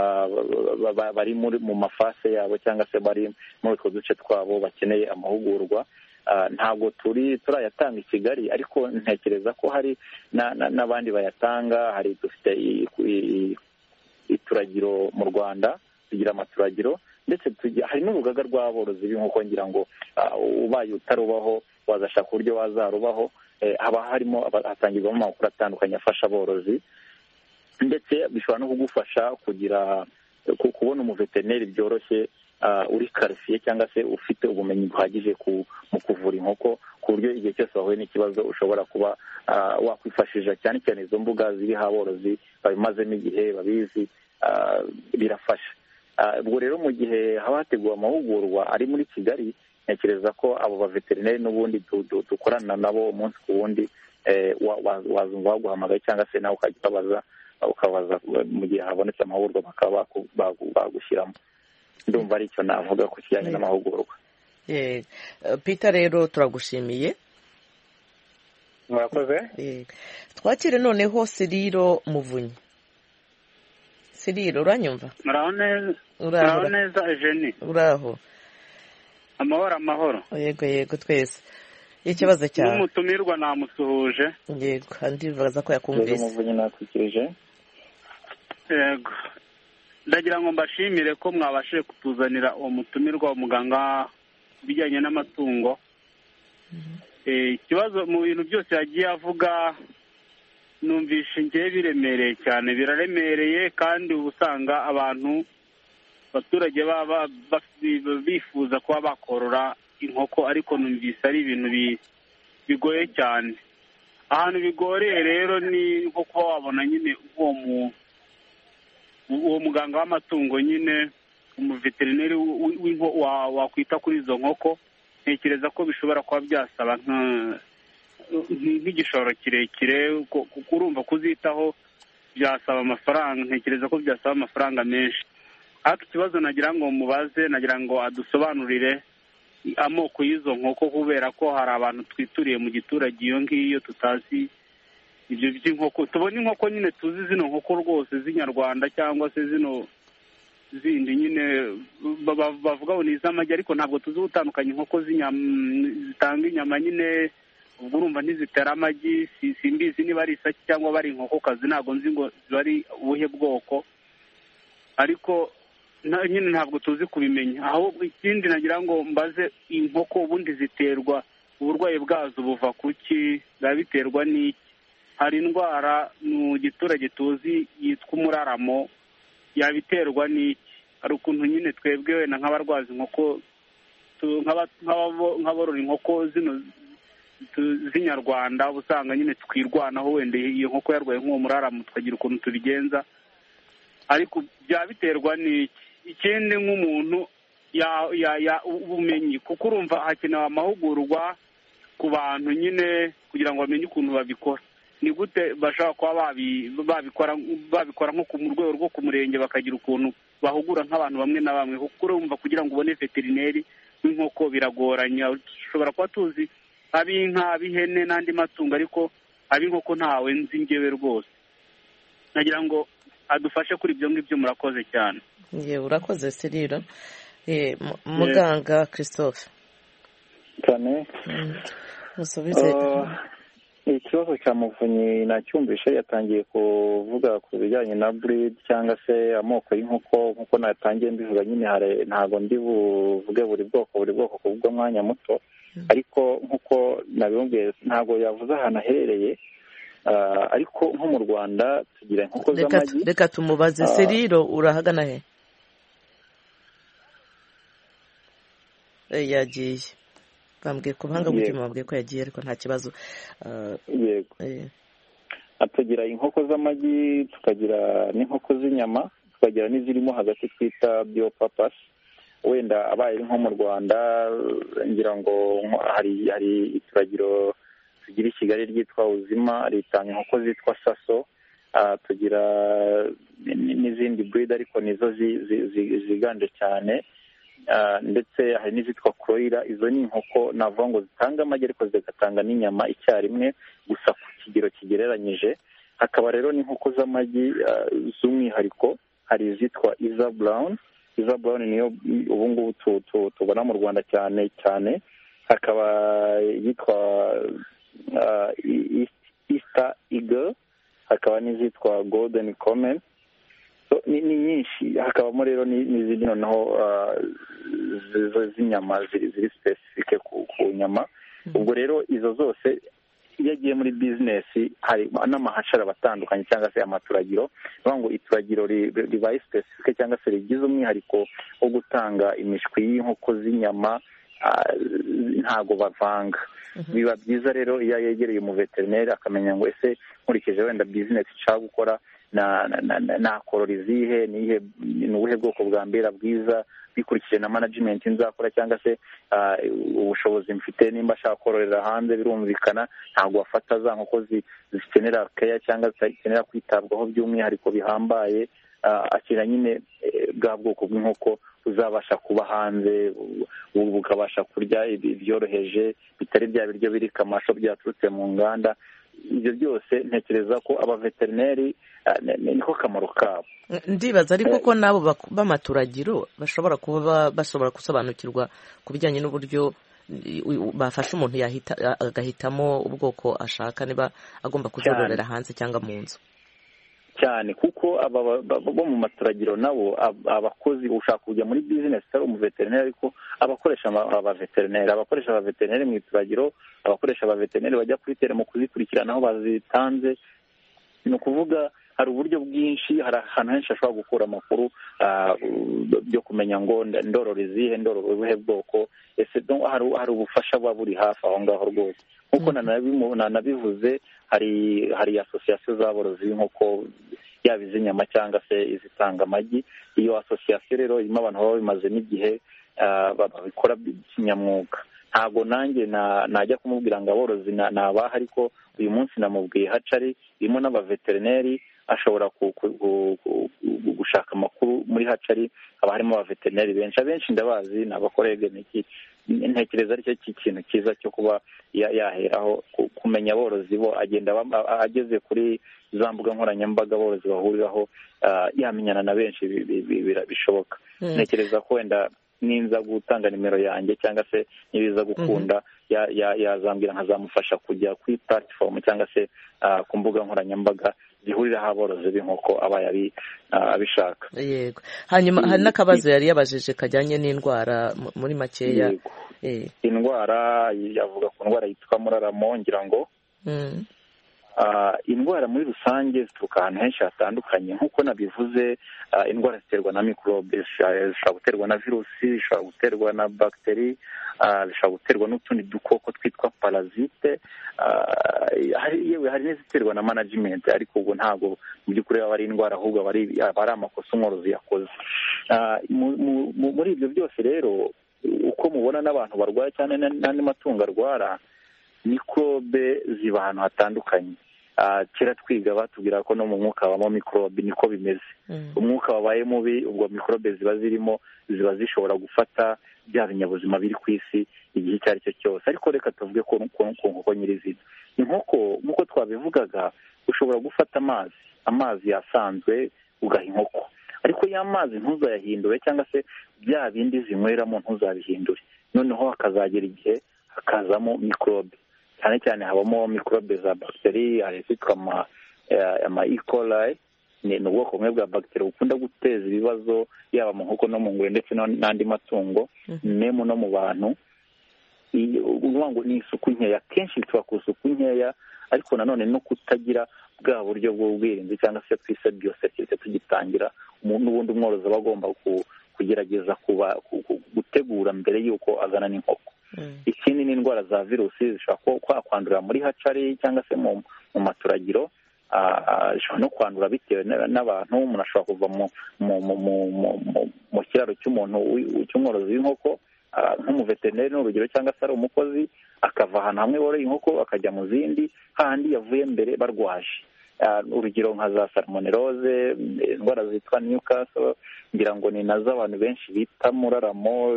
bari mu mafase yabo cyangwa se bari muri utwo duce twabo bakeneye amahugurwa. Ntabwo turayatanga i Kigali, ariko ntekereza ko hari n'abandi bayatanga. Dufite ituragiro mu Rwanda, tugira amaturagiro, ndetse hari n'urugaga rw'aborozi b'inkoko, ngira ngo ubaye utarubaho wazashaka uburyo wazarubaho. Haba harimo hatangirwamo amakuru atandukanye afasha aborozi, ndetse bishobora no kugufasha kubona umuveterineri byoroshye uri karifiye cyangwa se ufite ubumenyi buhagije mu kuvura inkoko, ku buryo igihe cyose wahuye n'ikibazo ushobora kuba wakwifashisha cyane cyane izo mbuga ziriho aborozi babimazemo igihe, babizi, birafasha. Ubwo rero mu gihe haba hateguwe amahugurwa ari muri Kigali, ntekereza ko abo baveterineri n'ubundi dukorana nabo umunsi ku wundi, wazumva baguhamagaye cyangwa se nawe ukajya ukabaza mu gihe habonetse amahugurwa bakaba bagushyiramo. Ndumva ari icyo navuga ku kijyanye n'amahugurwa. Peter, rero turagushimiye. murakoze. Twakire noneho Siriro Muvunyi. Siriro, uranyumva? Muraho neza Eugenie. Uraho? Amahoro. Yego twese. Ikibazo cyawe. N'umutumirwa namusuhuje. Yego, kandi bibaza ko yakumvise. Muvunyi nakwikirije. Yego. Ndagira ngo mbashimire ko mwabashije kutuzanira uwo mutumirwa umuganga bijyanye n'amatungo. Ikibazo mu bintu byose yagiye avuga numvishe ngiye biremereye cyane, biraremereye, kandi usanga abaturage baba bifuza kuba bakorora inkoko, ariko numvise ari ibintu bigoye cyane. Ahantu bigoreye rero ni nko kuba wabona nyine uwo muganga w'amatungo, nyine umuveterineri wakwita kuri izo nkoko. Ntekereza ko bishobora kuba byasaba nk'igishoro kirekire, urumva kuzitaho byasaba amafaranga. Ntekereza ko byasaba amafaranga menshi. Ariko ikibazo nagira ngo mubaze, nagira ngo adusobanurire amoko y'izo nkoko, kubera ko hari abantu twituriye mu giturage iyo ngiyo tutazi ibyo by'inkoko. Tubona inkoko nyine tuzi zino nkoko rwose z'inyarwanda, cyangwa se zino zindi nyine bavuga ngo ni iz'amagi, ariko ntabwo tuzi gutandukanya inkoko zitanga inyama nyine. Ubwo urumva ntizitera amagi, simbizi niba ari isaki cyangwa bari inkokokazi, ntabwo nzi ngo ziba ari ubuhe bwoko, ariko nyine ntabwo tuzi kubimenya. Ahubwo ikindi nagira ngo mbaze, inkoko ubundi ziterwa, uburwayi bwazo buva kuki? biba biterwa n'iki? Hari indwara mu giturage tuzi yitwa umuraramo, yabiterwa n'iki? Hari ukuntu nyine twebwe wenda nk'abarwaza inkoko, nk'aborora inkoko zino z'inyarwanda, usanga nyine twirwanaho, wenda iyo nkoko yarwaye nk'uwo muraramo tukagira ukuntu tubigenza, ariko byaba biterwa n'iki? Ikindi, nk'umuntu ubumenyi, kuko urumva hakenewe amahugurwa ku bantu nyine kugira ngo bamenye ukuntu babikora. Ni gute bashobora kuba babikora nko mu rwego rwo ku murenge, bakagira ukuntu bahugura nk'abantu bamwe na bamwe, kuko urumva kugira ngo ubone veterineri w'inkoko biragoranye. Ushobora kuba tuzi ab'inka, ab'ihene n'andi matungo, ariko ab'inkoko ntawe nzi ngewe rwose. nagira ngo adufashe kuri ibyo ngibyo. Murakoze cyane. Urakoze Siriro. Muganga Christophe cyane musubize. Ikibazo cya Muvunyi nacyumvishe, yatangiye kuvuga ku bijyanye na breed cyangwa se amoko y'inkoko, nkuko natangiye mbivuga nyine ntabwo ndi buvuge buri bwoko ku bw'umwanya muto, ariko nkuko nabibabwiye ntabwo yavuze ahantu aherereye, ariko nko mu Rwanda tugira inkoko z'amagi. Reka tumubaze. Siriro, urahagana he? Yagiye. Bambwiye ku buhanga bw'icyuma, bambwiye ko yagiye, ariko nta kibazo. Yego. Tugira inkoko z'amagi, tukagira n'inkoko z'inyama, tukagira n'izirimo hagati twita biopapas. Wenda abaye nko mu Rwanda, ngira ngo hari ituragiro tugira i Kigali ryitwa Uzima, ritanga inkoko zitwa Saso. Tugira n'izindi breed, ariko nizo ziganje cyane. ndetse hari n'izitwa kroira. Izo ni inkoko navuga ngo zitanga amagi ariko zigatanga n'inyama icyarimwe gusa ku kigero kigereranyije. Hakaba rero n'inkoko z'amagi z'umwihariko, hari izitwa Iza Brown. Iza Brown niyo ubu ngubu tubona mu Rwanda cyane cyane. Hakaba yitwa Easter Eagle, hakaba n'izitwa Golden Common. Ni nyinshi. Hakabamo rero n'izindi noneho z'inyama ziri specific ku nyama. Ubwo rero izo zose iyo agiye muri bizinesi hari n'amahashara abatandukanye cyangwa se amaturagiro. Bivuga ngo ituragiro ribaye specific cyangwa se rigize umwihariko wo gutanga imishwi y'inkoko z'inyama, ntago bavanga. Biba byiza rero iyo yegereye umuveterineri akamenya ngo ese nkurikije wenda bizinesi nshaka gukora nakorora izihe, ni ubuhe bwoko bwa mbera bwiza bikurikije na management nzakora cyangwa se ubushobozi mfite. Nimba ashaka kororera hanze birumvikana ntabwo wafata za nkoko zikenera care cyangwa zikenera kwitabwaho by'umwihariko bihambaye. Akira nyine bwa bwoko bw'inkoko uzabasha kuba hanze bukabasha kurya ibyoroheje bitari bya biryo biri kamasho byaturutse mu nganda. Ibyo byose ntekereza ko abaveterineri niko kamaro kabo. Ndibaza ariko ko nabo b'amaturagiro bashobora kuba bashobora gusobanukirwa ku bijyanye n'uburyo bafasha umuntu agahitamo ubwoko ashaka, niba agomba kuzororera hanze cyangwa mu nzu cyane. Kuko bo mu maturagiro nabo abakozi ushaka kujya muri bizinesi ari umuveterineri, ariko abakoresha abaveterineri mu ituragiro, abakoresha abaveterineri bajya kuri tere mu kuzikurikirana aho bazitanze. Ni ukuvuga hari uburyo bwinshi, hari ahantu henshi ashobora gukura amakuru byo kumenya ngo ndorora izihe, ndorora ubuhe bwoko. Ese hari ubufasha buba buri hafi aho ngaho rwose. Nk'uko nanabivuze, hari asosiyasiyo z'aborozi b'inkoko yaba iz'inyama cyangwa se izitanga amagi. Iyo asosiyasiyo rero irimo abantu baba bimazemo igihe babikora kinyamwuga. Ntabwo nanjye najya kumubwira ngo aborozi nabaha, ariko uyu munsi namubwiye hacari irimo n'abaveterineri. Ashobora gushaka amakuru muri hacari, haba harimo abaveterineri benshi ndabazi, ni abakorege. Ntekereza aricyo kintu cyiza cyo kuba yaheraho kumenya aborozi bo, agenda ageze kuri za mbuga nkoranyambaga aborozi bahuriraho, yamenyana na benshi bishoboka. Ntekereza ko wenda ninza gutanga nimero yanjye cyangwa se nibiza gukunda yazambwira nkazamufasha kujya kuri platform cyangwa se ku mbuga nkoranyambaga zihuriraho aborozi b'inkoko aba abishaka. Yego. Hanyuma hari n'akabazo yari yabajije kajyanye n'indwara muri makeya. Indwara yavuga ku ndwara yitwa muraramo, ngira ngo indwara muri rusange zituruka ahantu henshi hatandukanye. Nk'uko nabivuze, indwara ziterwa na mikorobe, zishobora guterwa na virusi, zishobora guterwa na bagiteri, zishobora guterwa n'utundi dukoko twitwa parazite. Yewe hari n'iziterwa na management, ariko ubwo ntabwo mu by'ukuri aba ari indwara, ahubwo aba ari amakosa umworozi yakoze. Muri ibyo byose rero, uko mubona n'abantu barwaye cyane n'andi matungo arwara, mikorobe ziba ahantu hatandukanye. Kera twiga batubwira ko no mu mwuka habamo mikorobe, niko bimeze. Umwuka wabaye mubi, ubwo mikorobe ziba zirimo, ziba zishobora gufata bya binyabuzima biri ku isi igihe icyo ari cyo cyose. Ariko reka tuvuge ku nkoko nyirizina. Inkoko nk'uko twabivugaga, ushobora gufata amazi yasanzwe ugaha inkoko, ariko ya mazi ntuzayahindure, cyangwa se bya bindi zinyweramo ntuzabihindure. Noneho hakazagera igihe hakazamo mikorobe. Cyane cyane habamo mikorobe za bagiteri, hari izitwa ama E. coli. Ni ubwoko bumwe bwa bagiteri bukunda guteza ibibazo yaba mu nkoko no mu ngurube ndetse n'andi matungo, memu no mu bantu. Uvuga ngo ni isuku nkeya, kenshi bituba ku isuku nkeya, ariko nanone no kutagira bwa buryo bw'ubwirinzi cyangwa se twise biosekirite tugitangira. N'ubundi umworozi aba agomba kugerageza gutegura mbere y'uko azana n'inkoko. Ikindi ni indwara za virusi zishobora kwandurira muri hacari cyangwa se mu maturagiro. Zishobora no kwandura bitewe n'abantu. Umuntu ashobora kuva mu kiraro cy'umworozi w'inkoko nk'umuveterineri n'urugero, cyangwa se ari umukozi, akava ahantu hamwe woroye inkoko akajya mu zindi, hahandi yavuye mbere barwaje. urugero nka za salmonellose, indwara zitwa Newcastle, ngira ngo ni nazo abantu benshi bita muraramo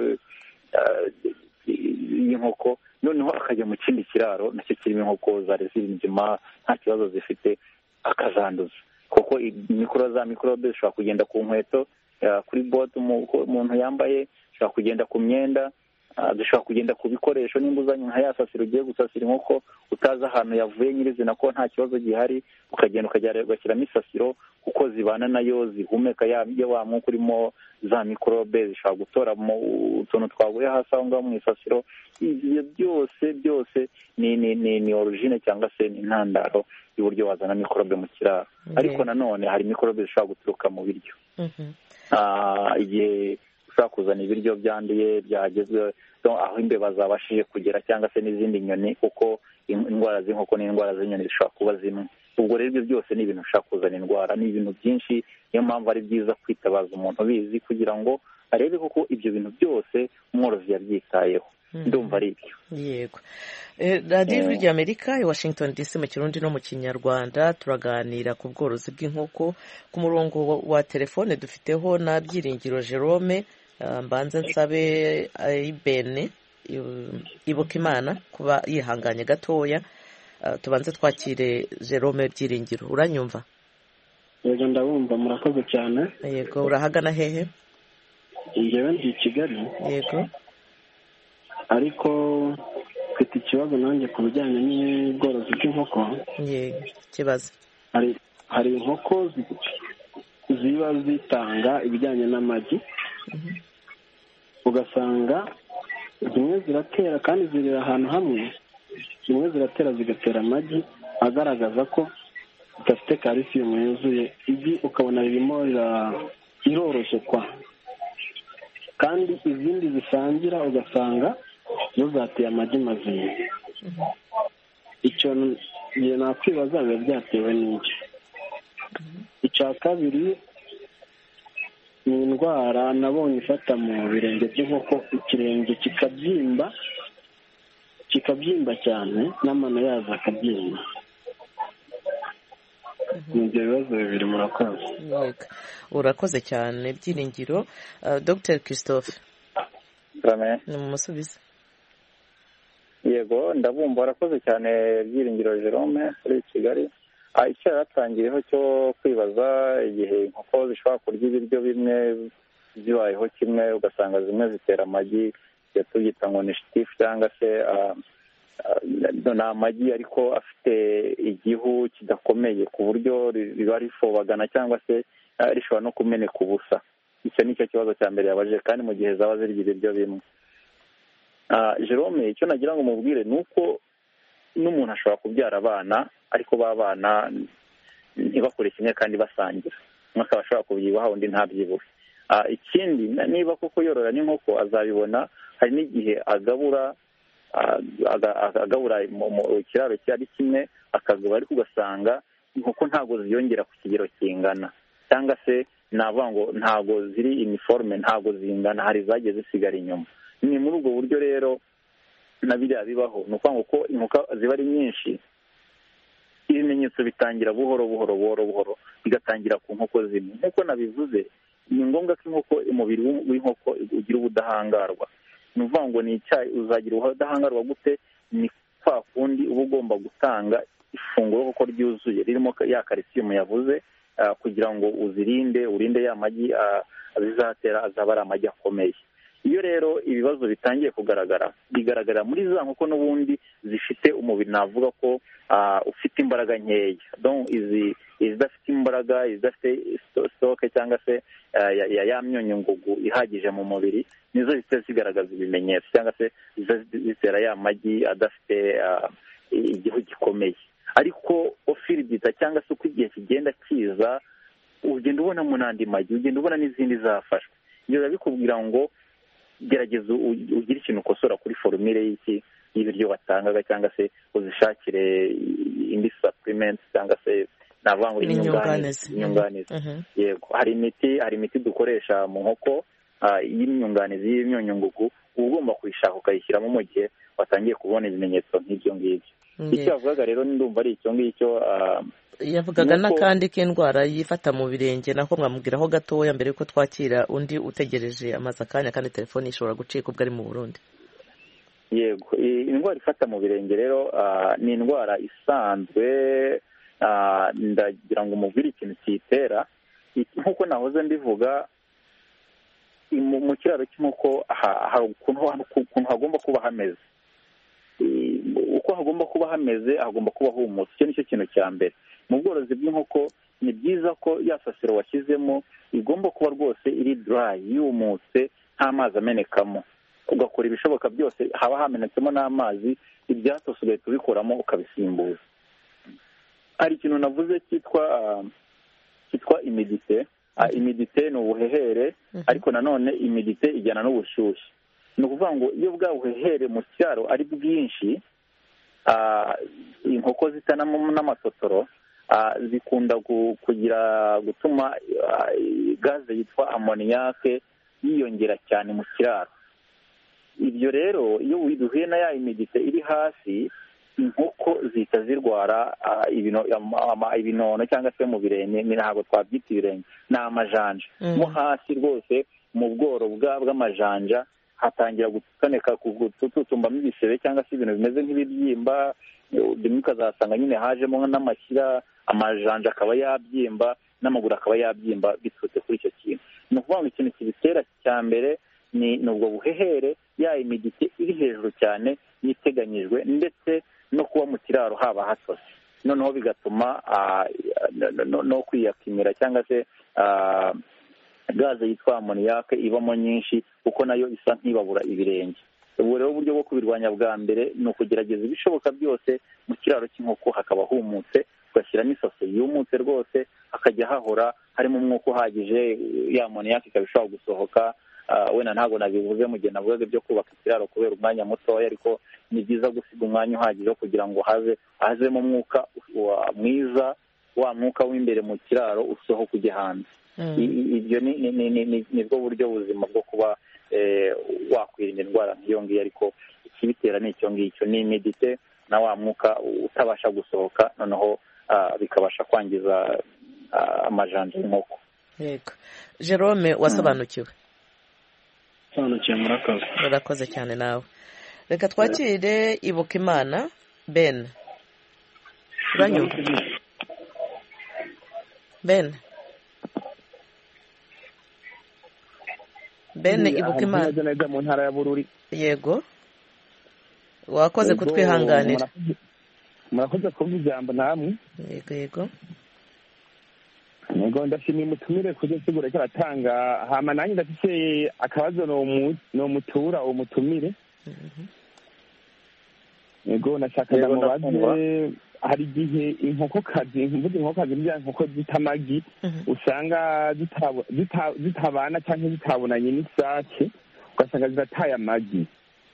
y'inkoko, noneho akajya mu kindi kiraro nacyo kirimo inkoko zari ziri nzima nta kibazo zifite, akazanduza. kuko za mikorobe zishobora kugenda ku nkweto, kuri bote umuntu yambaye, zishobora kugenda ku myenda, zishobora kugenda ku bikoresho. nimba uzanye nka ya sasiro ugiye gusasira inkoko utazi ahantu yavuye nyirizina ko nta kibazo gihari, ukagenda ugashyiramo isasiro kuko zibana nayo, zihumeka ya wa mwuka urimo za mikorobe, zishobora gutoramo utuntu twaguye hasi aho ngaho mu isasiro. ibyo byose ni origine cyangwa se ni intandaro y'uburyo wazana mikorobe mu kiraro. ariko nanone hari mikorobe zishobora guturuka mu biryo. igihe ushobora kuzana ibiryo byanduye byagezwe aho imbeba zabashije kugera cyangwa se n'izindi nyoni, kuko indwara z'inkoko n'indwara z'inyoni zishobora kuba zimwe. ubwo rero ibyo byose ni ibintu bishobora kuzana indwara, ni ibintu byinshi. niyo mpamvu ari byiza kwitabaza umuntu ubizi kugira ngo arebe koko ibyo bintu byose umworozi yabyitayeho. ndumva ari ibyo. yego. radiyo ijwi ry'amerika i Washington DC mu kirundi no mu kinyarwanda turaganira ku bworozi bw'inkoko. ku murongo wa telefone dufiteho na Byiringiro Jerome. mbanza nsabe Ibene ibuka Imana kuba yihanganye gatoya. tubanze twakire Jerome Byiringiro. uranyumva? yego ndabumva, murakoze cyane. yego. urahagana hehe? njyewe ndi i Kigali. yego. ariko mfite ikibazo nanjye ku bijyanye n'ubworozi bw'inkoko. ikibazo hari inkoko ziba zitanga ibijyanye n'amagi, ugasanga zimwe ziratera kandi zirira ahantu hamwe, zimwe ziratera zigatera amagi agaragaza ko zidafite calcium yuzuye, igi ukabona ririmo riroroshye kwa, kandi izindi zisangira ugasanga zo zateye amagi mazima. icyo nakwibaza biba byatewe n'iki. icya kabiri ni indwara nabonye ifata mu birenge by'inkoko, ikirenge kikabyimba cyane n'amano yazo akabyimba. ni ibyo bibazo bibiri. murakoze. urakoze cyane Byiringiro. Dr Christophe ni mumusubize. yego ndabumva. warakoze cyane Byiringiro Jerome kuri Kigali. icyo yaratangiyeho cyo kwibaza igihe inkoko zishobora kurya ibiryo bimwe zibayeho kimwe, ugasanga zimwe zitera amagi tubyita ngo ni shitifu cyangwa se ni amagi ariko afite igihu kidakomeye ku buryo riba rifobagana cyangwa se rishobora no kumeneka ubusa. icyo ni cyo kibazo cya mbere yabajije, kandi mu gihe zaba zirya ibiryo bimwe. Jerome, icyo nagira ngo mubwire ni uko n'umuntu ashobora kubyara abana, ariko b'abana ntibakure kimwe kandi basangira. umwe akaba ashobora kubyibuha undi ntabyibure. ikindi niba koko yorora n'inkoko azabibona, hari n'igihe agabura mu kiraro cyari kimwe akagaba, ariko ugasanga inkoko ntabwo ziyongera ku kigero kingana, cyangwa se navuga ngo ntabwo ziri iniforume, ntabwo zingana, hari zagiye zisigara inyuma. ni muri ubwo buryo rero na biriya bibaho. ni ukuvuga ngo ko inkoko ziba ari nyinshi, ibimenyetso bitangira buhoro buhoro bigatangira ku nkoko zimwe. nk'uko nabivuze, ni ngombwa ko inkoko, umubiri w'inkoko ugira ubudahangarwa. ni ukuvuga ngo ni icyayi uzagira ubudahangarwa gute? ni kwa kundi uba ugomba gutanga ifunguro koko ryuzuye ririmo ya calcium yavuze, kugira ngo urinde ya magi zizatera, azaba ari amagi akomeye. iyo rero ibibazo bitangiye bigaragara muri za nkoko n'ubundi zifite umubiri navuga ko ufite imbaraga nkeya. izidafite imbaraga, izidafite sitoke cyangwa se ya myunyungugu ihagije mu mubiri, nizo zihita zigaragaza ibimenyetso cyangwa se zitera ya magi adafite igihu gikomeye. ariko ofiridita cyangwa se uko igihe kigenda kiza, ugenda ubonamo n'andi magi, ugenda ubona n'izindi zafashwe. ibyo biba bikubwira ngo gerageza ugire ikintu ukosora kuri forumire y'ibiryo watangaga, cyangwa se uzishakire indi supplement cyangwa se navuga ngo inyunganizi. yego, hari imiti dukoresha mu nkoko y'inyunganizi y'imyunyungugu, uba ugomba kuyishaka ukayishyiramo mu gihe watangiye kubona ibimenyetso nk'ibyo ngibyo. icyo yavugaga rero ndumva ari icyo ngicyo yavugaga n'akandi k'indwara yifata mu birenge nako mwamubwiraho gatoya mbere yuko twakira undi utegereje amaze akanya kandi telefoni ishobora gucika ubwo ari mu Burundi. Yego, indwara ifata mu birenge rero ni indwara isanzwe, ndagira ngo umubwire ikintu kiyitera. Nk'uko nahoze mbivuga, mu kiraro cy'inkoko hari ukuntu hagomba kuba hameze. Uko hagomba kuba hameze hagomba kuba humutse. Icyo nicyo kintu cya mbere. Mu bworozi bw'inkoko ni byiza ko ya sasiro washyizemo igomba kuba rwose iri dry, yumutse, nta mazi amenekamo. Ugakora ibishoboka byose haba hamenetsemo n'amazi, ibyatose ugahita ubikuramo ukabisimbuza. Hari ikintu navuze cyitwa imidite. Imidite ni ubuhehere, ariko nanone imidite ijyana n'ubushyushyu. Ni ukuvuga ngo iyo bwa buhehere mu cyaro ari bwinshi, inkoko zitanamo n'amatotoro zikunda gutuma gaze yitwa amoniyake yiyongera cyane mu kiraro. Ibyo rero iyo duhuye na ya imidite iri hasi, inkoko zihita zirwara ibinono cyangwa se mu birenge. Ntabwo twabyita ibirenge, ni amajanja. Mo hasi rwose mu bworo bw'amajanja hatangira gutoneka, gututumbamo ibisebe cyangwa se ibintu bimeze nk'ibibyimba. Rimwe ukazasanga nyine hajemo n'amashyira, amajanja akaba yabyimba, n'amaguru akaba yabyimba biturutse kuri icyo kintu. Ni ukuvuga ngo ikintu kibitera cya mbere ni ubwo buhehere, ya imidite iri hejuru cyane yiteganyijwe, ndetse no kuba mu kiraro haba hatose, noneho bigatuma no kwiyakimira cyangwa se gaze yitwa amoniyake ibamo nyinshi, kuko nayo isa nk'ibabura ibirenge. Ubu rero uburyo bwo kubirwanya bwa mbere ni ukugerageza ibishoboka byose mu kiraro cy'inkoko hakaba humutse, tugashyiramo isaso yumutse rwose, hakajya hahora harimo umwuka uhagije, ya amoniyake ikaba ishobora gusohoka. Wenda ntabwo nabivuze mu gihe navugaga ibyo kubaka ikiraro kubera umwanya mutoya, ariko ni byiza gusiga umwanya uhagije kugira ngo hazemo umwuka mwiza, wa mwuka w'imbere mu kiraro usohoka ujya hanze. Ibyo ni bwo buryo buzima bwo kuba wakwirinda indwara nk'iyo ngiyo, ariko ikibitera ni icyo ngicyo, ni imidite na wa mwuka utabasha gusohoka, noneho bikabasha kwangiza amajanja y'inkoko. Yego, Jerome, wasobanukiwe? Murakoze cyane nawe. Reka twakire Ibukimana Ben. Uranyumva? Ben Ibukimana mu ntara ya Bururi. Yego, wakoze kutwihanganira. Murakoze kuvuga ijambo namwe. Yego, ndashimiye umutumire kujya sigura ko aratanga. Hama nanjye ndafise akabazo no mutura uwo mutumire. Yego, nashakaga mubaze, hari igihe inkokokazi bya nkoko z'itamagi usanga zitabana cyangwa zitabonanye n'isake, ugasanga zirataye amagi.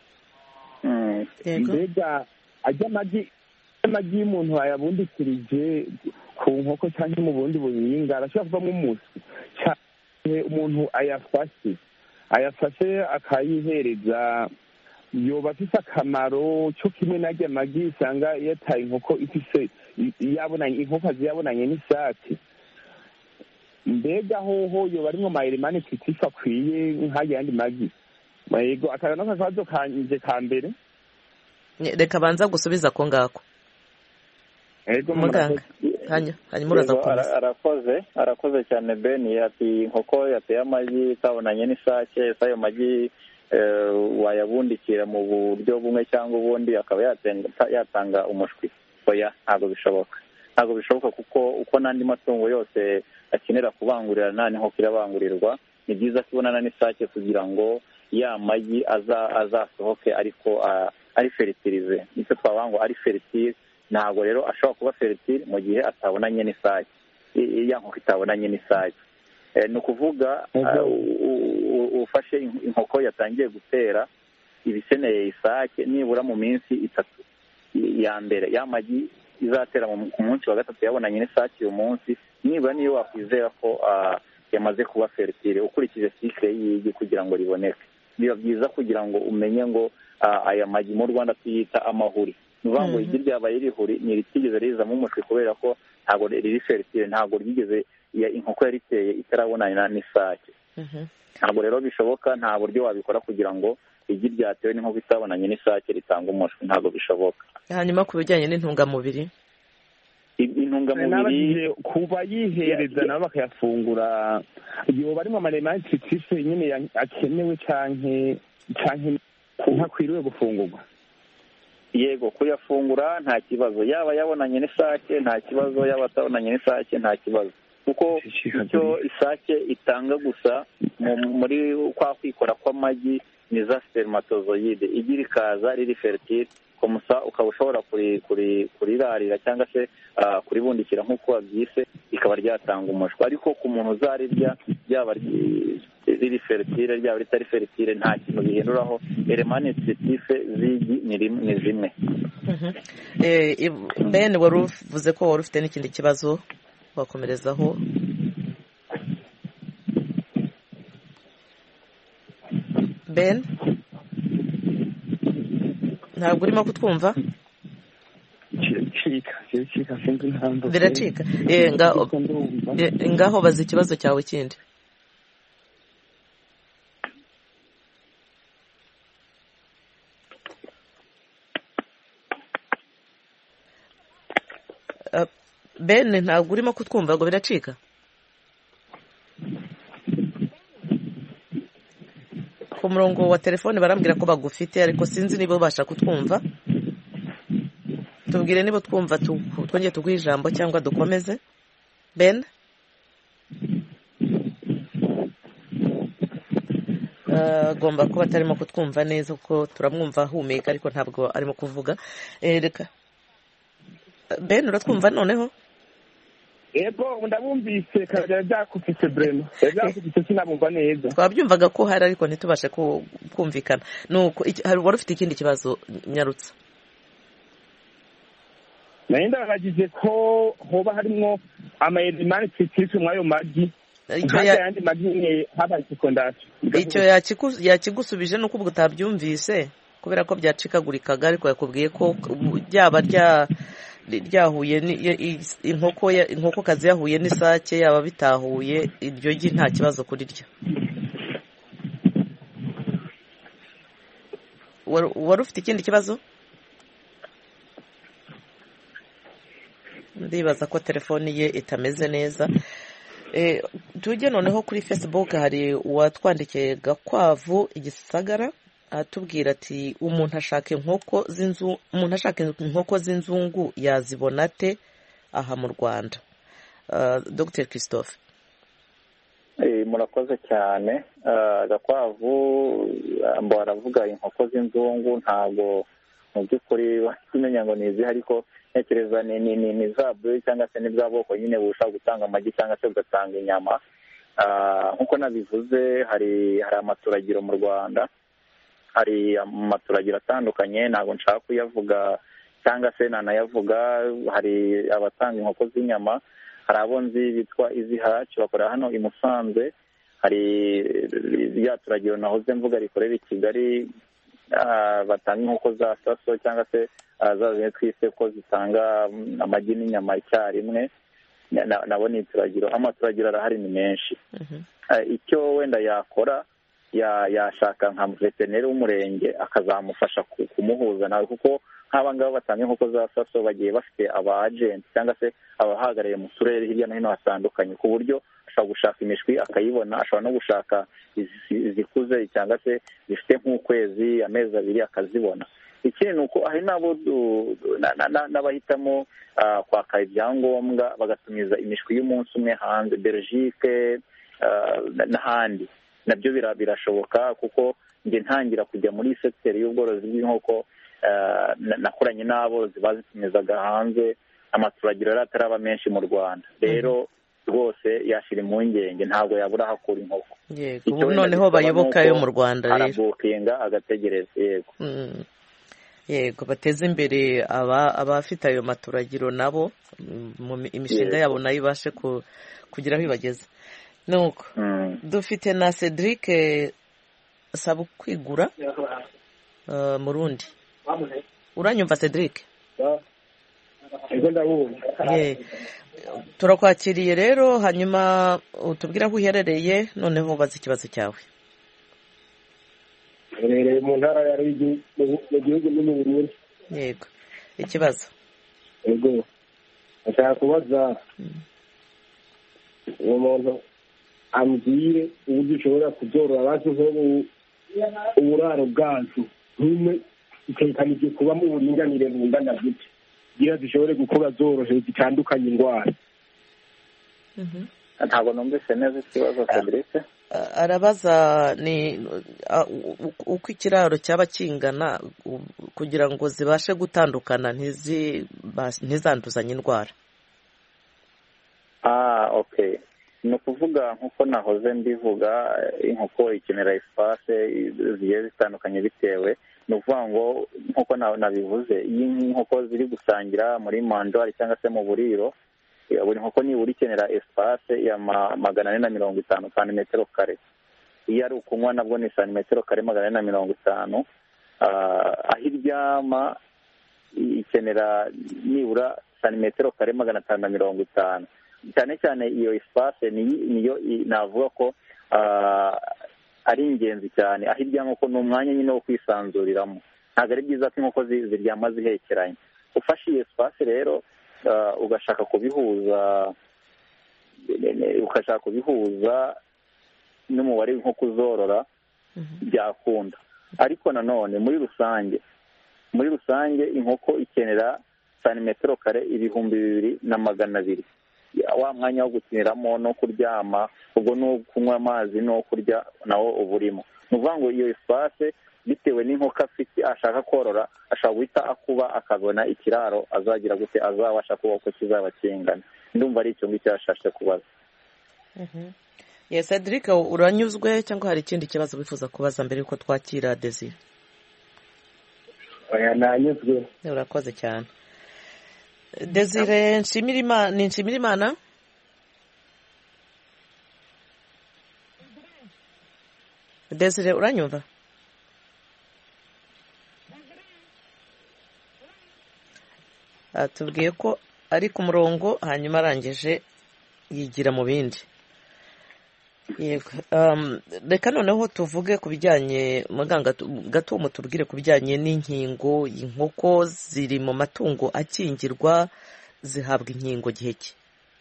Mbega ajya amagi y'umuntu yayabundikirije ku nkoko cyangwa mu bundi buhinga arashobora kuvamo umusi, cyane umuntu ayafashe akayihereza, yoba afise akamaro cyo kimwe n'ajya amagi usanga yataye inkoko ifise inkokokazi yabonanye n'isake. Mbega hoho yoba arimwo mayirimani twitifa akwiye nk'ajya yandi magi. Yego, akaga n'akabazo kanje ka mbere. Reka banza gusubiza ko ngako. Yego, muganga hanyuma uraza gukomeza. Arakoze cyane Ben. Ati inkoko yateye amagi itabonanye n'isake, ayo magi wayabundikira mu buryo bumwe cyangwa ubundi akaba yatanga umushwi. Oya, ntabwo bishoboka kuko uko n'andi matungo yose akenera kubangurira nta n'inkoko irabangurirwa. Ni byiza kubonana n'isake kugira ngo ya magi azasohoke ariko ari feritirize. Nicyo twavuga ngo ari feritire. Ntabwo rero ashobora kuba feritire mu gihe atabonanye n'isake, ya nkoko itabonanye n'isake. Ni ukuvuga ufashe inkoko yatangiye gutera ibikeneye isake nibura mu minsi 3 ya mbere, ya magi izatera ku munsi wa 3 yabonanye n'isake uyu munsi, nibura niyo wakwizera ko yamaze kuba feritire ukurikije cycle y'igi kugira ngo riboneke. Biba byiza kugira ngo umenye ngo aya magi mu Rwanda tuyita amahuri. ni ukuvuga ngo igi ryabaye rihuri ntiritigeze rizamo umushwi kubera ko ntabwo riri feritire, ntabwo ryigeze inkoko yariteye itarabonana n'isake. Ntabwo rero bishoboka, nta buryo wabikora kugira ngo igi ryatewe n'inkoko itabonanye n'isake ritanga umushwi, ntabwo bishoboka. Hanyuma ku bijyanye n'intungamubiri, intungamubiri kuba yihereza nabo bakayafungura yoba arimo amaremansi tise nyine akenewe canke ntakwiriwe gufungurwa. Yego, kuyafungura nta kibazo, yaba yabonanye n'isake nta kibazo, yaba atabonanye n'isake nta kibazo, kuko icyo isake itanga gusa muri kwa kwikora kw'amagi ni za spermatozoide, igi rikaza riri fertile komusa ukaba ushobora kurirarira cyangwa se kuribundikira nk'uko wabyise rikaba ryatanga umushwi. Ariko ku muntu uzarirya ryaba riri fertile ryaba ritari fertile nta kintu bihinduraho, elements nutritive z'igi ni zimwe. Ben, wari uvuze ko wari ufite n'ikindi kibazo wakomerezaho. Ben, ntabwo urimo kutwumva? Biracika. Ngaho baza ikibazo cyawe kindi. Ben, ntabwo urimo kutwumva ngo biracika? Ku murongo wa telefone barambwira ko bagufite ariko sinzi niba ubasha kutwumva. Tubwire niba twumva twongeye tuguha ijambo cyangwa dukomeze. Ben, agomba kuba atarimo kutwumva neza kuko turamwumva ahumeka ariko ntabwo arimo kuvuga. Reka Ben, uratwumva noneho? Ego, ndabumvise kare byakufise Breno. Byakufise sinabumva neza. Twabyumvaga ko hari ariko ntitubashe kumvikana. Nuko wari ufite ikindi kibazo nyarutsa? Nenda bagije ko hoba harimo ama-elements nutritive mwayo magi. Yandi magi habaye sekondari. Icyo yakigusubije nuko ubwo utabyumvise kubera ko byacikagurikaga, ariko yakubwiye ko byaba ryahuye inkoko kazi yahuye n'isake yaba bitahuye iryo gi nta kibazo kurirya. Wari ufite ikindi kibazo? Ndibaza ko telefoni ye itameze neza. Tujye noneho kuri Facebook, hari uwatwandikiye Gakwavu Igisagara atubwira ati umuntu ashaka inkoko z'inzungu yazibona ate aha mu Rwanda? Dr. Christophe. Murakoze cyane. Gakwavu baravuga inkoko z'inzungu, ntabwo mu by'ukuri wakimenya ngo ni izihe, ariko ntekereza ni za buri cyangwa se ni bwa bwoko nyine bushobora gutanga amagi cyangwa se bugatanga inyama. Nk'uko nabivuze, hari amaturagiro mu Rwanda, hari amaturagiro atandukanye, ntabwo nshaka kuyavuga cyangwa se nanayavuga. Hari abatanga inkoko z'inyama, hari abo nzi bitwa Izihaci bakorera hano i Musanze, hari rya turagiro nahoze mvuga rikorera i Kigali batanga inkoko za saso cyangwa se zazanye twise ko zitanga amagi n'inyama icyarimwe, nabo ni ituragiro. Amaturagiro arahari ni menshi. Icyo wenda yakora yashaka nka veterineri w'umurenge akazamufasha kumuhuza nawe, kuko nk'aba ngaba batanga inkoko za saso bagiye bafite aba agenti cyangwa se abahagarariye mu turere hirya no hino hatandukanye, ku buryo ashobora gushaka imishwi akayibona, ashobora no gushaka izikuze cyangwa se zifite nk'ukwezi amezi abiri akazibona. Ikindi ni uko hari n'abahitamo kwaka ibyangombwa bagatumiza imishwi y'umunsi umwe hanze, Belgique n'ahandi. Nabyo birashoboka, kuko njye ntangira kujya muri sekiteri y'ubworozi bw'inkoko nakoranye n'aborozi bazitumizaga hanze, amaturagiro yari ataraba menshi mu Rwanda. Rero rwose yashyira impungenge, ntabwo yabura aho akura inkoko. Ubu noneho bayoboka yo mu Rwanda rero arabukinga agategereza. Yego, bateze imbere abafite ayo maturagiro nabo imishinga yabo nayo ibashe kugira aho ibageze. Nuko dufite na Cedric Sabukwigura Murundi. Uranyumva Cedric? ego ndabumva. turakwakiriye rero hanyuma utubwire aho uherereye noneho ubaze ikibazo cyawe. Herereye mu ntara ya Ruyigi mu gihugu no mu Burundi. Yego, ikibazo. Ego ashaka kubaza uwo muntu ambwire uburyo ushobora kuzorora bazi nk'ubu uburaro bwazo nk'imwe itekanije kuba mu buringanire bungana gute kugira zishobore gukura zorohewe zitandukanye indwara. ntabwo numvise neza ikibazo Fabrice. Arabaza ni uko ikiraro cyaba kingana kugira ngo zibashe gutandukana ntizanduzanye indwara. Okay, ni ukuvuga nk'uko nahoze mbivuga inkoko ikenera espace zigiye zitandukanye bitewe, ni ukuvuga ngo nk'uko nabivuze iyo inkoko ziri gusangira muri manjwari cyangwa se mu buriro, buri nkoko nibura ikenera espace ya 450 santimetero kare. Iyo ari ukunywa nabwo ni santimetero kare 450. Aho iryama ikenera nibura santimetero kare 550. cyane cyane iyo espace niyo navuga ko ari ingenzi cyane. Aho iryama ko ni umwanya nyine wo kwisanzuriramo, ntabwo ari byiza ko inkoko ziryama zihekeranye. Ufashe iyo espace rero ugashaka kubihuza n'umubare w'inkoko uzorora byakunda. Ariko nanone muri rusange inkoko ikenera santimetero kare 2,200. Wa mwanya wo gukiniramo no kuryama, ubwo no kunywa amazi no kurya nawo uburimo. Ni ukuvuga ngo iyo espace bitewe n'inkoko afite ashaka korora, ashobora guhita akuba akabona ikiraro azagira gute azabasha kuba uko kizaba kingana. Ndumva ari icyo ngicyo yashashe kubaza. Cedric, uranyuzwe cyangwa hari ikindi kibazo wifuza kubaza mbere yuko twakira Desire? Nanyuzwe. Urakoze cyane. Desire Nshimirimana. Desire, uranyumva? Atubwiye ko ari ku murongo hanyuma arangije yigira mu bindi. Reka noneho tuvuge ku bijyanye muganga gato mutubwire ku bijyanye n'inkingo. Inkoko ziri mu matungo akingirwa, zihabwa inkingo gihe ki?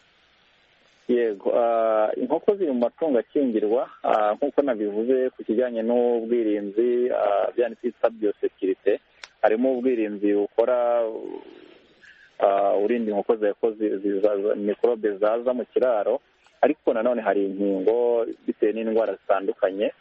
Yego, inkoko ziri mu matungo akingirwa nk'uko nabivuze ku kijyanye n'ubwirinzi byane twita biosecurite. Harimo ubwirinzi bukora urinda inkoko mikorobe zaza mu kiraro, ariko nanone hari inkingo bitewe n'indwara zitandukanye.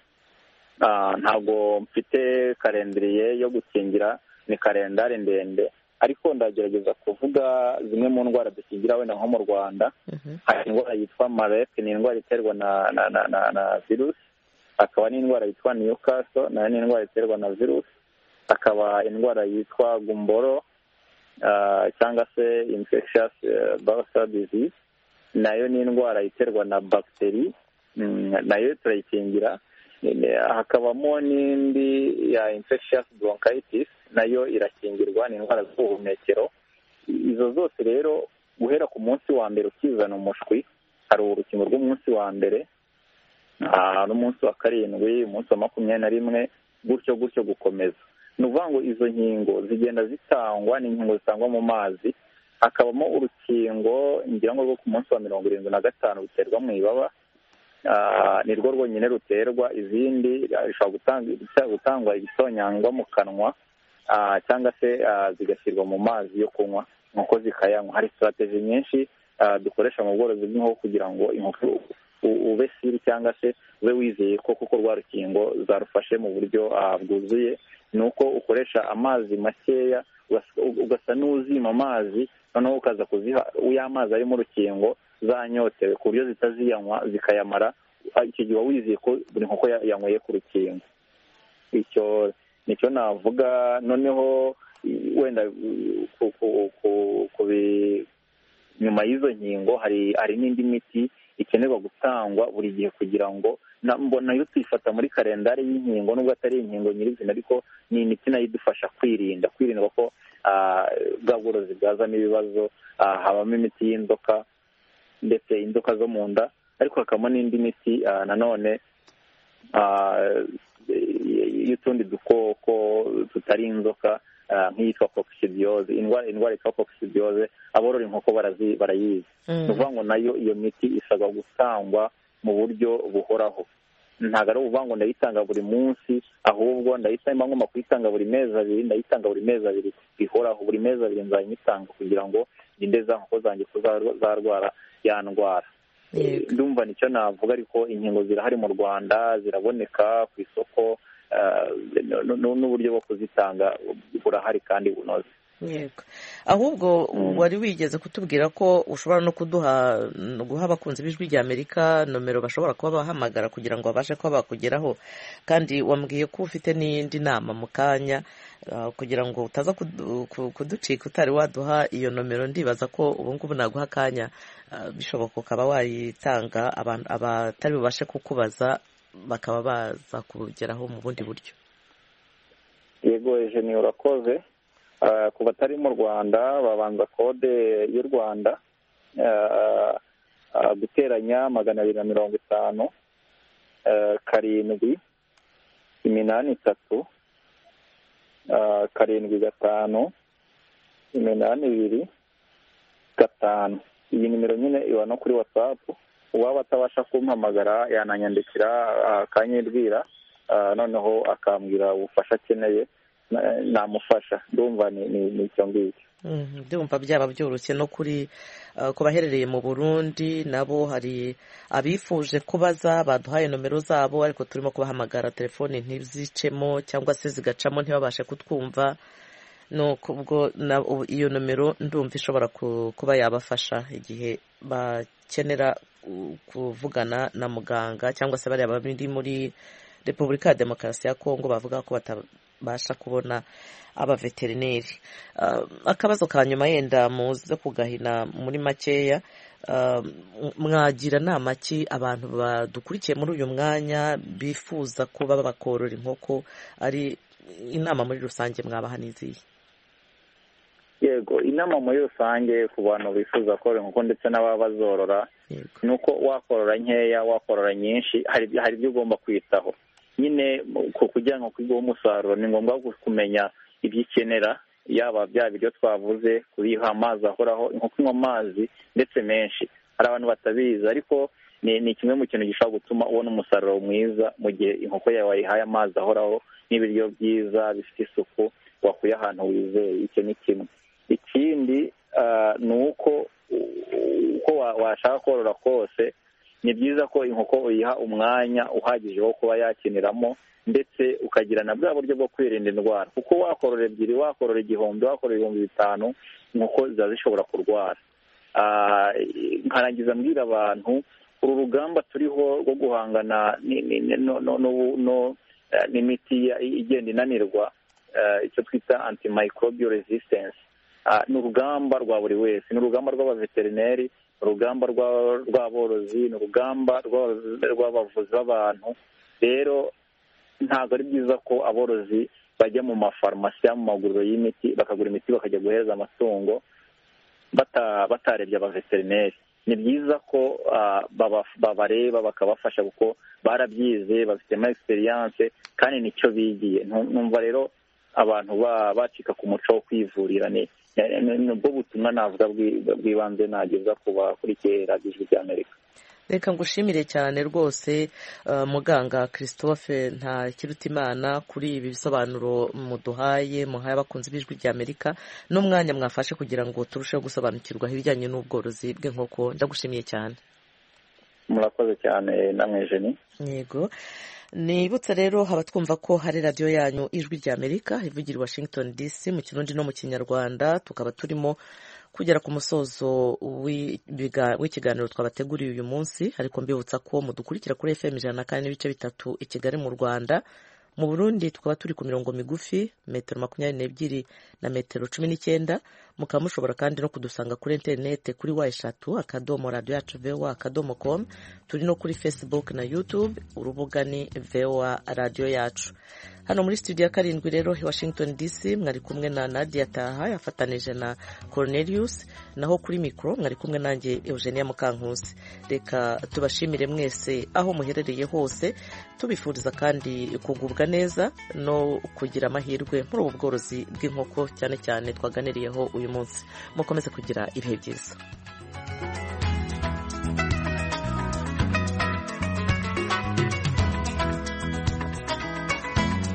Ntabwo mfite kalendariye yo gukingira, ni kalendari ndende, ariko ndagerageza kuvuga zimwe mu ndwara dukingira wenda nko mu Rwanda. Hari indwara yitwa Marek, ni indwara iterwa na virusi. Hakaba n'indwara yitwa Newcastle, nayo ni indwara iterwa na virusi. Hakaba indwara yitwa Gumboro cyangwa se infectious bowel disease, nayo ni indwara iterwa na bagiteri, nayo turayikingira. Hakabamo n'indi ya infectious bronchitis, nayo irakingirwa, ni indwara z'ubuhumekero. Izo zose rero guhera ku munsi wa mbere ukizana umushwi, hari urukingo rw'umunsi wa mbere n'umunsi wa 7, umunsi wa 21, gutyo gukomeza. Ni ukuvuga ngo izo nkingo zigenda zitangwa, ni inkingo zitangwa mu mazi. Hakabamo urukingo ngira ngo rwo ku munsi wa 75 ruterwa mu ibaba, ni rwo rwonyine ruterwa. Izindi zishobora gutangwa ibitonyangwa mu kanwa cyangwa se zigashyirwa mu mazi yo kunywa, inkoko zikayanywa. Hari strategy nyinshi dukoresha mu bworozi bw'inkoko kugira ngo inkoko ube siri cyangwa se ube wizeye ko kuko rwa rukingo zarufashe mu buryo bwuzuye. Ni uko ukoresha amazi makeya, ugasa n'uzima amazi, noneho ukaza kuziha y'amazi arimo urukingo zanyotewe ku buryo zitaziyanywa zikayamara. Icyo gihe wizeye ko buri nkoko yanyweye ku rukingo. Icyo nicyo navuga. Noneho wenda nyuma y'izo nkingo hari n'indi miti ikenerwa gutangwa buri gihe kugira ngo nayo tuyifata muri kalendari y'inkingo, nubwo atari inkingo nyirizina, ariko ni imiti nayo idufasha kwirinda ko bwa bworozi bwazamo ibibazo, habamo imiti y'inzoka ndetse inzoka zo mu nda, ariko hakabamo n'indi miti nanone y'utundi dukoko tutari inzoka, nk'iyitwa coccidiose, indwara yitwa coccidiose aborora inkoko barayizi. Ni ukuvuga ngo nayo iyo miti isabwa gutangwa mu buryo buhoraho, ntabwo ari ukuvuga ngo ndayitanga buri munsi, ahubwo ndayitanga ngomba kuyitanga buri mezi abiri, ndayitanga buri mezi abiri bihoraho, buri mezi abiri nzayitanga kugira ngo ndinde za nkoko zanjye kuzarwara ya ndwara. Ndumva nicyo navuga, ariko inkingo zirahari mu Rwanda, ziraboneka ku isoko, n'uburyo bwo kuzitanga burahari kandi bunoze. Yego, ahubwo wari wigeze kutubwira ko ushobora no guha abakunzi b'Ijwi ry'Amerika nomero bashobora kuba bahamagara kugira ngo babashe kuba bakugeraho, kandi wambwiye ko ufite n'indi nama mu kanya, kugira ngo utaza kuducika utari waduha iyo nomero. Ndibaza ko ubu ngubu naguha akanya, bishoboka ukaba wayitanga, abatari bubashe kukubaza bakaba baza kugeraho mu bundi buryo. Yego Eugenie, urakoze. Ku batari mu Rwanda babanza kode y'u Rwanda, guteranya 250 7 83 75 82 5. Iyi nimero nyine iba no kuri WhatsApp. Uwaba atabasha kumpamagara yananyandikira akanyibwira, noneho akambwira ubufasha akeneye, namufasha. Ndumva ni icyo ngicyo. Ndumva byaba byoroshye no kuri ku baherereye mu Burundi nabo hari abifuje kubaza, baduhaye nomero zabo, ariko turimo kubahamagara telefone ntizicemo cyangwa se zigacamo ntibabashe kutwumva. Ubwo iyo nomero ndumva ishobora kuba yabafasha igihe bakenera kuvugana na muganga, cyangwa se bariya bari muri Repubulika ya Demokarasi ya Kongo bavuga ko batabasha kubona abaveterineri. Akabazo ka nyuma yenda muze kugahina muri makeya, mwagira nama ki abantu badukurikiye muri uyu mwanya bifuza kuba bakorora inkoko? Ari inama muri rusange mwabaha n'izihe? Yego, inama muri rusange ku bantu bifuza korora inkoko ndetse n'ababa bazorora, ni uko wakorora nkeya, wakorora nyinshi, hari ibyo ugomba kwitaho. Nyine kugira ngo kwiguha umusaruro ni ngombwa kumenya ibyo ikenera, yaba bya biryo twavuze, kubiha amazi ahoraho. Inkoko inywa amazi ndetse menshi, hari abantu batabizi, ariko ni kimwe mu kintu gishobora gutuma ubona umusaruro mwiza mu gihe inkoko yawe wayihaye amazi ahoraho n'ibiryo byiza bifite isuku wakuye ahantu wizeye. Icyo ni kimwe. Ikindi ni uko washaka korora kose, ni byiza ko inkoko uyiha umwanya uhagije wo kuba yakiniramo, ndetse ukagira na bwa buryo bwo kwirinda indwara, kuko wakorora ebyiri, wakorora igihumbi, wakorora 5,000, inkoko ziba zishobora kurwara. Nkarangiza mbwira abantu uru rugamba turiho rwo guhangana n'imiti igenda inanirwa, icyo twita antimicrobial resistance, ni urugamba rwa buri wese, ni urugamba rw'abaveterineri, urugamba rw'aborozi, ni urugamba rw'abavuzi b'abantu. Rero ntabwo ari byiza ko aborozi bajya mu mafarumasi cyangwa mu maguriro y'imiti bakagura imiti bakajya guhereza amatungo batarebye abaveterineri. Ni byiza ko babareba bakabafasha, kuko barabyize, bafitemo experience kandi nicyo bigiye. Numva rero abantu bacika ku muco wo kwivurira. Nubwo butumwa navuga bw'ibanze nageza ku bakurikiye radiyo Ijwi ry'Amerika. Reka ngushimire cyane rwose muganga Christophe Ntakirutimana kuri ibi bisobanuro muhaye abakunzi b'Ijwi ry'Amerika, n'umwanya mwafashe kugira ngo turusheho gusobanukirwa ibijyanye n'ubworozi bw'inkoko. Ndagushimiye cyane. Murakoze cyane namwe Eugenie. Yego, nibutse rero abatwumva ko hari radiyo yanyu Ijwi ry'Amerika ivugira i Washington DC mu Kirundi no mu Kinyarwanda. Tukaba turimo kugera ku musozo w'ikiganiro twabateguriye uyu munsi, ariko mbibutsa ko mudukurikira kuri FM 104.3 i Kigali mu Rwanda, mu Burundi tukaba turi ku mirongo migufi metero 22 na metero 19. Mukaba mushobora kandi no kudusanga kuri interinete kuri wa3.radio.com. Turi no kuri Facebook na YouTube, urubuga ni VOA Radio Yacu. Hano muri studio ya 7 rero i Washington DC mwari kumwe na Nadia Taha yafatanije na Cornelius, naho kuri micro mwari kumwe nanjye Eugenia Mukankusi. Reka tubashimire mwese aho muherereye hose, tubifuriza kandi kugubwa neza no kugira amahirwe muri ubu bworozi bw'inkoko cyane cyane twaganiriyeho uyu munsi. Mukomeze kugira ibihe byiza.